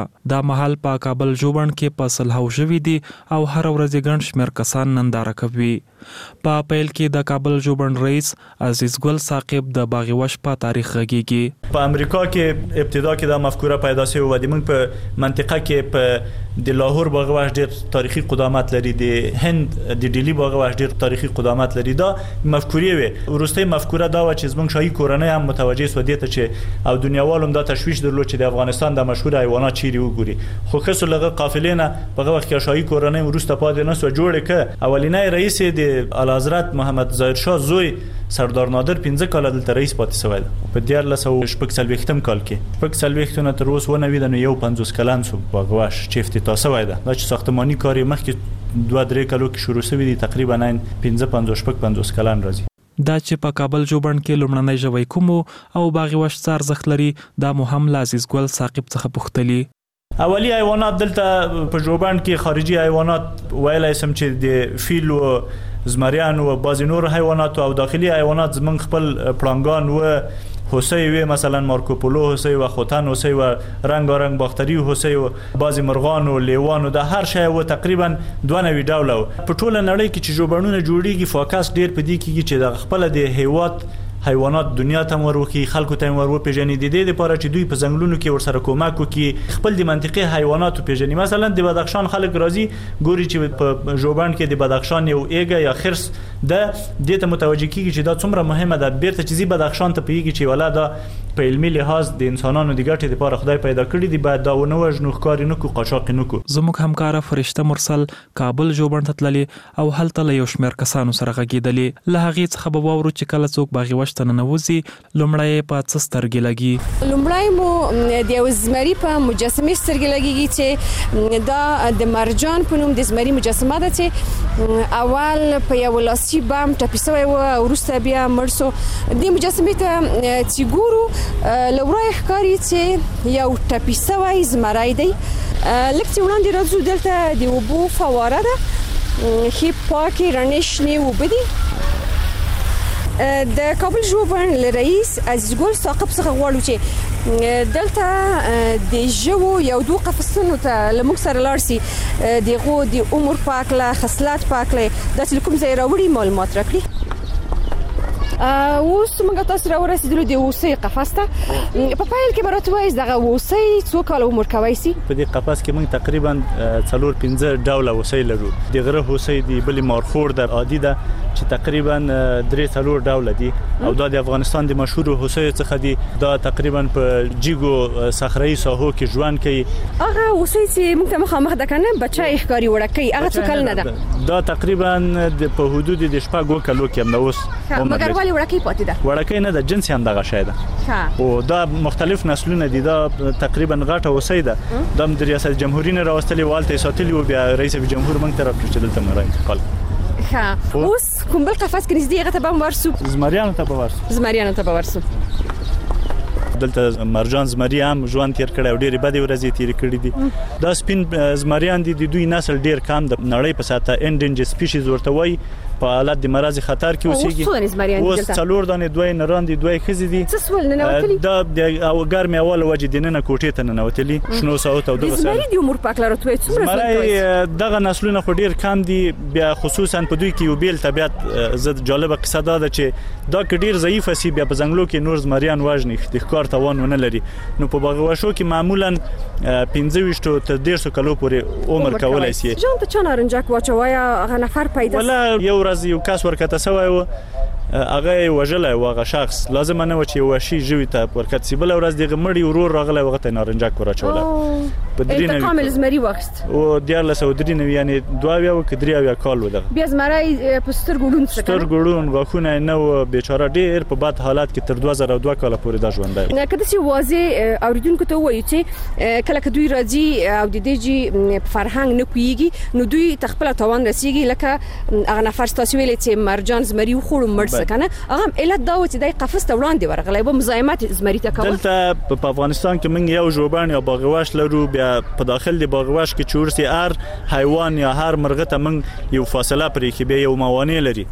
دا مهال په کابل ژوبڼ کې په سلهاو شوي دي او هر ورځ ګڼ شمېر کسان ننداره کوي. په پیل کې د کابل ژوبڼ رئیس عزیز ګل ثاقب د باغ وش په تاریخ غږیږي. په امریکا کې ابتدا کې دا مفکوره پیدا شوه و د موږ په منطقه کې په د لاهور باغ وش ډېر تاریخي قدامت لري، د هند د ډیلی باغ وش ډېر تاریخي قدامت لري. دا مفکورې وي. وروستۍ مفکوره دا و چې زموږ شاهي کورنۍ هم متوجه سو دي ته چې او دنیاوالو دا تشویش درلود چې د افغانستان د مشهور حیوانات چیرې وګوري. خو خصو لغه قافلې نه په هغه وخت کې شاهي کورنۍ وروسته پاتې نه سو جوړه ک اولینای رئیس د اعلیحضرت محمد ظاهر شاه زوی سردار نادر پنځه کال دلته رئیس پاتې شوی دی. په دیار لسو شپږ څلوېښتم کال کې شپږ څلوېښتونه تر اوسه ونه ویده نو یو پنځوس کلن سو باغ وش چې افتتاح شوی ده. دا چې ساختماني کار یې مخکې دوه درې کالو کې شروع شوی دی، تقریبا نن پنځه پنځوس شپږ پنځوس کلن راځي. دا چې په کابل ژوبڼ کې لومړنی ژوی کومو او باغ وش څه ارزښت لري دا مو هم له عزیز ګل ثاقب څخه پوښتلي. اولی حیوانات دلته په ژوبڼ کې خارجي حیوانات ویلای سم چې د فیل او زمریان او بعضی نور حیوانات او داخلي حیوانات زمون خپل پړانګان و هوسۍ وي، مثلا مارکوپولو هوسۍ و خوتن هوسۍ و رنگارنگ باختری هوسۍ و بعضی مرغان و لیوان و د هر شی و تقریبا دوه نوي ډوله. په ټوله نړۍ کې چې ژوبڼونه جوړیږي فوکس ډیر په دې کېږي چې د خپل د هیواد حیوانات دنیا ته وروخي، خلکو ته ورو پیژنې. د دې لپاره چې دوی په ځنګلونو کې ورسره کومک وکړي، خپل د منطقې حیوانات پیژني. مثلا د بدخشان خلک راځي ګوري چې په ژوبڼ کې د بدخشان یو ایګه یا خرس د دې ته متوجه کیږي چې دا څومره مهمه ده. بیرته چې زی بدخشان ته پیږي چې ولا دا په علمي لحاظ د انسانانو د ګټې لپاره خدای پیدا کړی دی، باید دا ونه وژنو، ښکار نه کو، قاچاق نه کو. زموږ همکار فرشته مرسل کابل ژوبڼ ته تللی او هلته له یو شمېر کسانو سره غږېدلې. له هغې څخه به واورو چې کله څوک باغ وش ته ننوځي لومړی په څه سترګې لګي. لومړی مو د یو زمري په مجسمې سترګې لګېږي چې دا د مرجان په نوم د زمري مجسمه ده چې اول په یو لاسي بم ټپي شوی و او وروسته بیا مړ سو. دې مجسمې ته چې ګورو لورای ښکاري چې یو ټپي شوی زمری دی. لکه چې وړاندې راځو دلته د اوبو فواره ده، ښې پاکې رڼې شنې اوبه دي. د کابل ژوبڼ رئیس عزیز ګل ثاقب څخه غواړو چې دلته د ژوو یو دوه قفسونو ته لموږ سره لاړ سي، دغه د عمر پاکله خصلت پاکله د کوم ځای راوړي معلومات راکړي. اوس موږ تاسو را ورسېدلو د اوسۍ قفس ته. په پیل کې به راته وایئ دغه اوسۍ څو کاله عمر کولی سي؟ په دې قفس کې موږ تقریبا څلور پنځه ډوله اوسۍ لرو. د غره اوسۍ دی، بلې مارخور ده، عادي ده چې تقریبا درې څلور ډوله دي او دا د افغانستان د مشهور اوسۍ څخه دي. دا تقریبا په جیګو صحرایي ساحو کې ژوند کوي. هغه اوسۍ چې موږ ته مخامخ ده کنه بچای ښکاري وړکۍ، هغه څو کلنه ده؟ دا تقریبا په حدود د شپږو کلو کې هم اوس مګر ولې وړکۍ پاتې ده؟ وړکۍ نه ده، جنس هم دغه شی ده او دا مختلف نسلونه دي. دا تقریبا غټه اوسۍ ده. دا د ریاست جمهوریت نه راوستلې والته ساتلې او بیا رئیس جمهور موږ ته راکړل چې دلته مې انتقال. ښه، اوس کوم بل قفس کې نږدې هغه ته به ورسو؟ زمریانو ته به ورسو. زمریانو ته به ورسو. دلته مرجان زمری هم ژوند تیر کړی او ډېرې بدې ورځې تیرې کړې دي. دا سپین زمریان دي، د دوی نسل ډېر کم د نړۍ په ساته انډینجن سپیشیز ورته وایي، په حالت د مرض خطر کې اوسېږي. اوس څلور دانې دوی نران دي، دوی ښځې دي. څه سول ننوتلي؟ دا د او ګرمې اوله وجې د ننه کوټې ته ننوتلي شنو ساحو ته. د زمري د عمر پاکله راته وایئ څومره ژوند کوي؟ دغه نسلونه خو ډېر کم دي. بیا خصوصا په دوی کې یو بیل طبیعت زه جالبه قصه دا ده چې دا که ډېر ضعیفه سي بیا په ځنګلو کې نور زمریان وژني، د ښکار توان ونه لري. نو په باغ وشو کې معمولا پنځه ویشتو تر ډېر سو کلو پورې عمر کولی سي. ژوند ته چا نارنجک واچوی هغه نفر پیدا ولا یو ورځ یو کس ورکته سوی و، هغه وژلی و، هغه شخص لازم نه و چې یو وحشي ژوي ته ورکت سي. بله ورځ دغه مړي ورور راغلی هغه ته نارنجک ور اچولی. انتقام یې زمري واخیست او دیارلس سوه درې نوي یعنې دوه اویا و که درې اویا کال و. دغه بیا زمری په سترګو ړوند شو، سترګو ړوند، غاښونه یې نه و، بیچاره ډېر په بد حالت کې تر دوه زره دوه کاله پورې دا ژوندی و. که داسې واضح اورېدونکو ته ووایو چې کله که دوی راځي او د دې جي په فرهنګ نه پوهېږي نو دوی ته خپله تاوان رسېږي. لکه هغه نفر ستاسې ویلې چې مرجان زمري وخوړو مړ څه که نه، هغه علت دا و چې دی قفس ته وړاندې ورغلی و، مزاحمت زمري ته کول. دلته په افغانستان کې موږ یو ژوبڼ یا باغ وش لرو. بیا په داخل د باغ وش کې چې ورسي هر حیوان یا هر مرغه ته موږ یو فاصله پرېښي، بیا یو موانع لري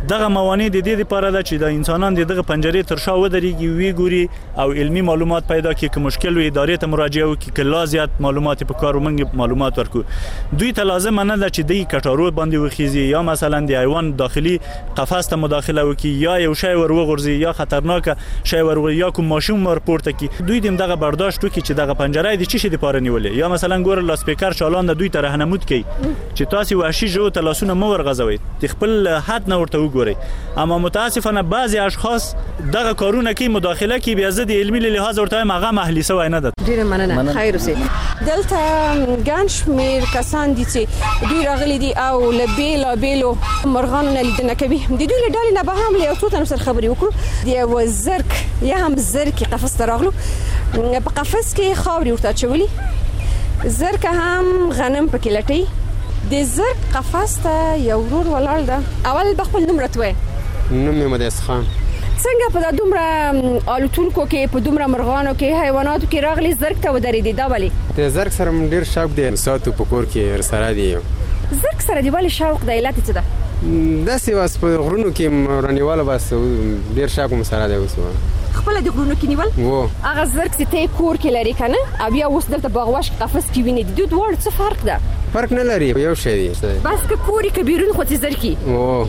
دغه موانع د دې لپاره ده چې د انسانان دغه پنجرې تر شا ودرېږي وی ګوري او علمي معلومات پیدا کړي که مشکل وي ادارې ته مراجعه وکړي که لا زیات معلومات په کار ومنګ معلومات ورکو دوی ته لازم نه ده چې د کټارو باندې وخیزي یا مثلا د حیوان داخلي قفس ته مداخله وکړي یا یو شی ور وغورځي یا خطرناک شی ور یا کوم ماشوم ورپورته کی دوی دیم دغه برداشت وکړي چې دغه پنجره د چی شي د پاره نیولې یا مثلا ګور لا سپیکر چالان دوی ته راهنمود کوي چې تاسو وحشي جو تلاسونه مو ورغځوي د خپل حد نه ورته وګورئ اما متاسفانه بعضی اشخاص دغه کارونه کې مداخله کوي بیا زه د علمي لحاظ ورته مغه محلی سوی نه ده. ډیره مننه خیر اوسئ. دلته ګڼ شمېر کسان دي چې دوی راغلي دي او له بېلابېلو مرغانو نه لیدنه کوي. د دوی له ډلې نه به هم له یو څو تنو سره خبرې وکړو. د یو زرک یا هم زرکې قفس ته راغلو. په قفس کې خاورې ورته اچولي، زرکه هم غنم پکې لټوي. د زرک قفس ته یو ورور ولاړ ده. اول به خپل نوم راته وایه. نوم مې مدیس خان. څنګه په دومره الوتونکو کې په دومره مرغانو کې حیواناتو کې راغلي زرک ته ودرېدې؟ دا ولې؟ د زرک سره مې ډېر شوق دی، ساتو په کور کې سره دی. زرک سره دی ولې شوق دی؟ علت څه ده؟ داسې واس په غرونو کې رانیواله بس ډېر شوق مې سره دی. اوس خپل د غرونو کې نیول وو هغه زرک چې ته کور کې لري کنه او بیا اوس دلته باغواش قفس کې ویني د دوی دواړو څه فرق ده؟ فرق نه لري، یو شی دی. بس که کوري کبیرون خو ته زرکی وو.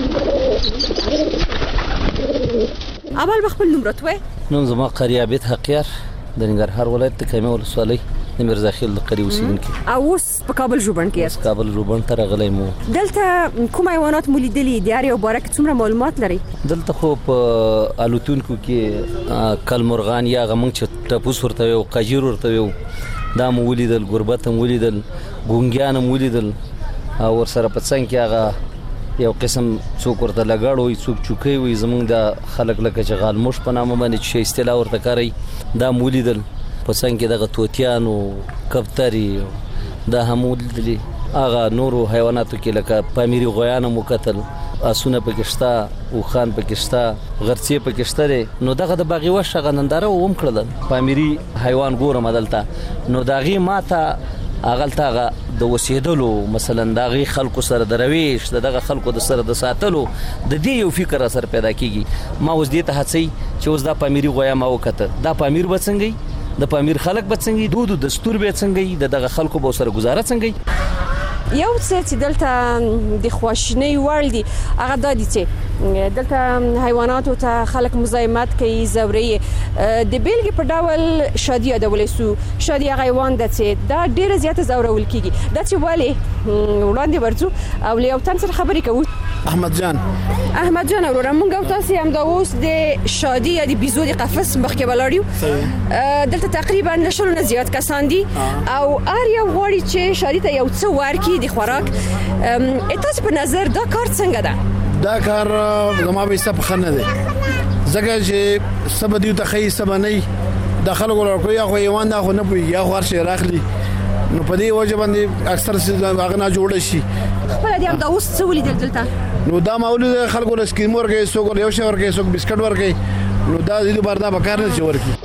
اول به خپل نوم راته وایه. نوم زما قری عابد حقیار د ننګرهار ولایت د کامې ولسوالۍ د میرزاخیل د قری اوسیدونکی. او اوس په کابل ژوبڼ کې یاست؟ کابل ژوبڼ ته راغلی مو. دلته کوم حیوانات مو لیدلي؟ د هر یو باره کې څومره معلومات لرئ؟ دلته خو په الوتونکو کې کلمرغان یا هغه موږ چې ټپوس ورته ویو قاجیر ورته ویو دا مو ولیدل، ګوربت هم ولیدل، ګونګیان هم ولیدل او ورسره په څنګ کې هغه یو قسم څوک ورته لګاړ وي څوک چوکۍ وي زمونږ د خلک لکه چې غالموش په نامه باندې چې اصطلاح ورته کاروي دا مو ولیدل. په څنګ کې دغه طوطیان او کبترې دا هم ولیدلي. هغه نورو حیواناتو کې لکه پامیري غویان هم وکتل، آسونه پکې شته، اوښان پکې شته، غرڅې پکې شته دی. نو دغه د باغي وش هغه ننداره هم کړله. پامیري حیوان ګورم دلته نو د هغې ماته هغلته هغه د اوسېدلو مثلا د هغې خلکو سره د رویش د دغه خلکو د سره د ساتلو د دې یو فکر را سره پیدا کېږي. ما اوس دې ته هڅوي چې اوس دا پامیري غویا ما وکته دا پامیر به څنګه د پامیر خلک به څنګه دود او دستور به څنګه د دغه خلکو به سره گزاره څنګه. یو څه چې دلته د خواشنۍ وړ دي هغه دا دي چې دلته حیواناتو ته خلک مزاحمت کوي، زوري. د بیلګې په ډول شادي یادولی سو. شادي هغه حیوان ده چې دا ډېره زیاته زورول کېږي. دا چې ولې وړاندې ورځو او له یو تن سره خبرې کوو. احمد جان احمد جان وروره موږ او تاسو هم دا اوس د شادي یا د بیزو د قفس مخکې ولاړ یو. دلته تقریبا نشلو نه زیات کسان دي او هر یو غواړي چې شادي ته یو څه ورکړي د خوراک. تاسو په نظر دا کار څنګه ده؟ دا کار زما به حساب خنه ده ځکه چې سبا دیو ته خې سبا نه د خلکو ورکو یا خو یوان دا خو نه پوي یا خو هرشي راخلي نو په دې وجه باندې اکثر هغه نه جوړ شي. خپل دې هم دا اوس څه ولیدل دلته؟ نو دا مولود خلکو له سکیم ورکې څوک یو شی ورکې څوک بسکټ ورکې نو دا دې بردا به کار نه شي ورکې.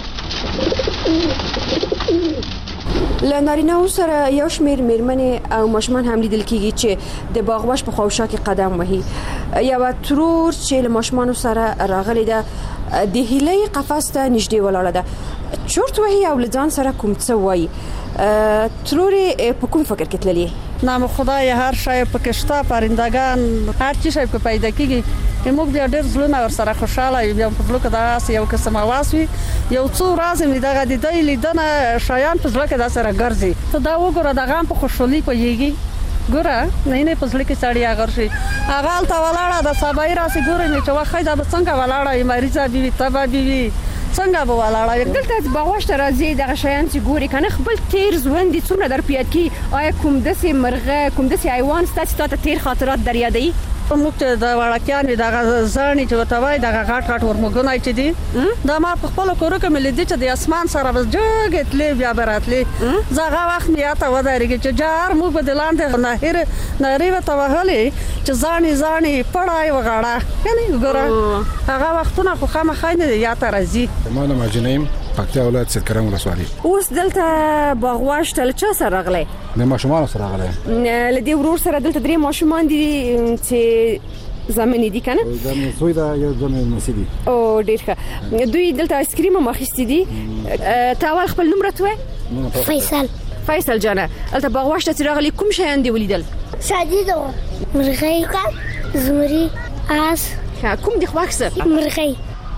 له نارینه‌و سره یو شمېر مېرمنې او ماشومان هم لیدل کېږي چې د باغوش په خواوشا کې قدم وهي. یوه ترور چې له ماشومانو سره راغلې ده د هیلۍ قفس ته نږدې ولاړه ده، چورت وهي او له ځان سره کوم څه وایي. ترورې په کوم فکر کې تللې؟ نام خدای هر شی پکې شته، پرندګان هر چی شی په پیدا کېږي. موږ بیا ډېر زړونه ورسره خوشاله یو. بیا په زړه کې داسې یو قسم اواز وي یو څو ورځې مې دغه د دې لیدنه شیان په زړه کې داسې راګرځي. ته دا وګوره د غم په خوشحالي پوهېږي. ګوره نه نه په زړه کې سړی اگر شي هغه هلته ولاړه د سبای راسي ګورې نه چې وخت دا به څنګه ولاړه وي مریضه بي وي تبه بي وي څنګه به ولاړه وي. دلته باغوش ته راځي دغه شیان چې ګوري کنه خپل تیر ژوند دي څومره در پیاد کی؟ آیا کوم داسې مرغه کوم داسې حیوان ستاسو ته تیر خاطرات در یادوي؟ موږ چې د وړکیانې دغه زاڼې چې ورته وایي دغه غټ غټ ورموږونه چې دي دا ما په خپلو کورو کې مې لیدي چې د اسمان سره بس جګې تلې بیا به راتلې. زه هغه وخت مې یاته ودرېږي چې جار موږ به د لاندې نهر نهرې ورته وهلې چې زاڼې زاڼې پړی وغاړه یعنې ګوره هغه وختونه خو خامخا نه یاته راځي. ما نوم اجنیم پکتیا ولایت سرکرم ولسوالۍ. اوس دلته باغواش ته له چا سره راغلی؟ د ماشومانو سره راغلی. له دې ورور سره دلته درې ماشومان دي چې زمن دي کنه زمن سوی دا یا زمن مسیدي او ډیر ښه دوی دلته آیس کریم هم اخیستي دي تا اول خپل نوم راته فیصل فیصل جانه البته باغوش ته راغلی کوم شیان دی ولیدل شادي دو مرغۍ کا زمري اس کوم دی خواخسه مرغۍ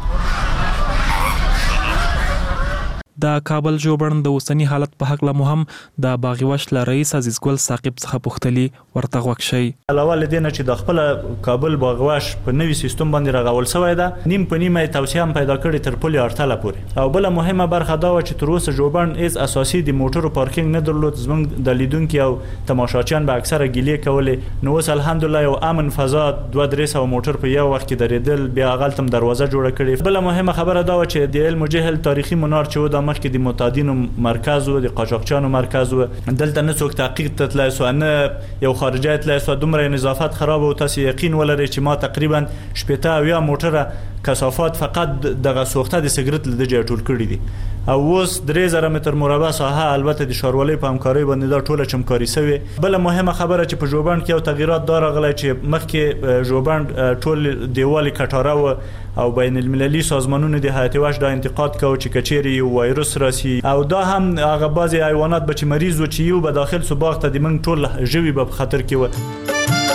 د کابل ژوبڼ د اوسنی حالت په حق له مهم د باغوش ل رئیس عزیز ګل ثاقب څخه پوښتلی ورته غوښشي علاوه لدینه چې د خپل کابل باغوش په نوي سیستم باندې راغول شوی دا نیم په نیمه توسعه هم پیدا کړي تر پولي ارتله پورې او بل مهمه برخه دا و چې تر اوسه ژوبڼ از اساسي د موټرو پارکینګ نه درلود زموږ د لیدونکو او تماشاچیان به اکثره ګیلې کولې نو اوس الحمدلله یو امن فضا دوه درې سوه موټر په یو وخت کې درېدل بیا غلطم دروازه جوړه کړې بل مهمه خبره دا و چې د علم جهل تاریخي منار چې د مخکې د متادینو مرکز او د قاچاقچانو مرکز و دلته نه څوک تحقیق تطلع سو نه یو خارجي تطلع سو دومره نظافت خراب او تاسو یقین ولرئ چې ما تقریبا شپږ او یا موټره کثافات فقط دغه سوخته د سیګریټ لږه ټول کړی دي او اوس درې زره متر مربع ساحه البته د شاروالۍ په همکارۍ باندې دا ټوله چمکاري شوی بل مهمه خبره چې په ژوبڼ کې یو تغیرات دار غلای چې مخکې ژوبڼ ټول دیوالي کټاره او بین المللي سازمانونو د هیئت وحش د انتقاد کوي چې کچيري وایروس راسي او دا هم هغه بعضي حیوانات به چې مریض و چې یو به داخل سو باغ ته د من ټول ژوي په خطر کې و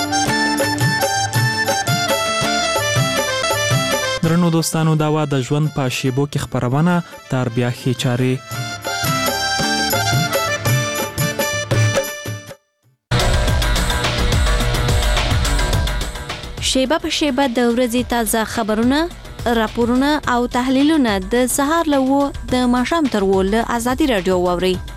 درنو دوستانو دا و د ژوند په شیبو کې خبرونه تر بیا خې چاري شیبه په شیبه د ورځې تازه خبرونه راپورونه او تحلیلونه د سهار له و د ماښام تر و له ازادي رادیو واوري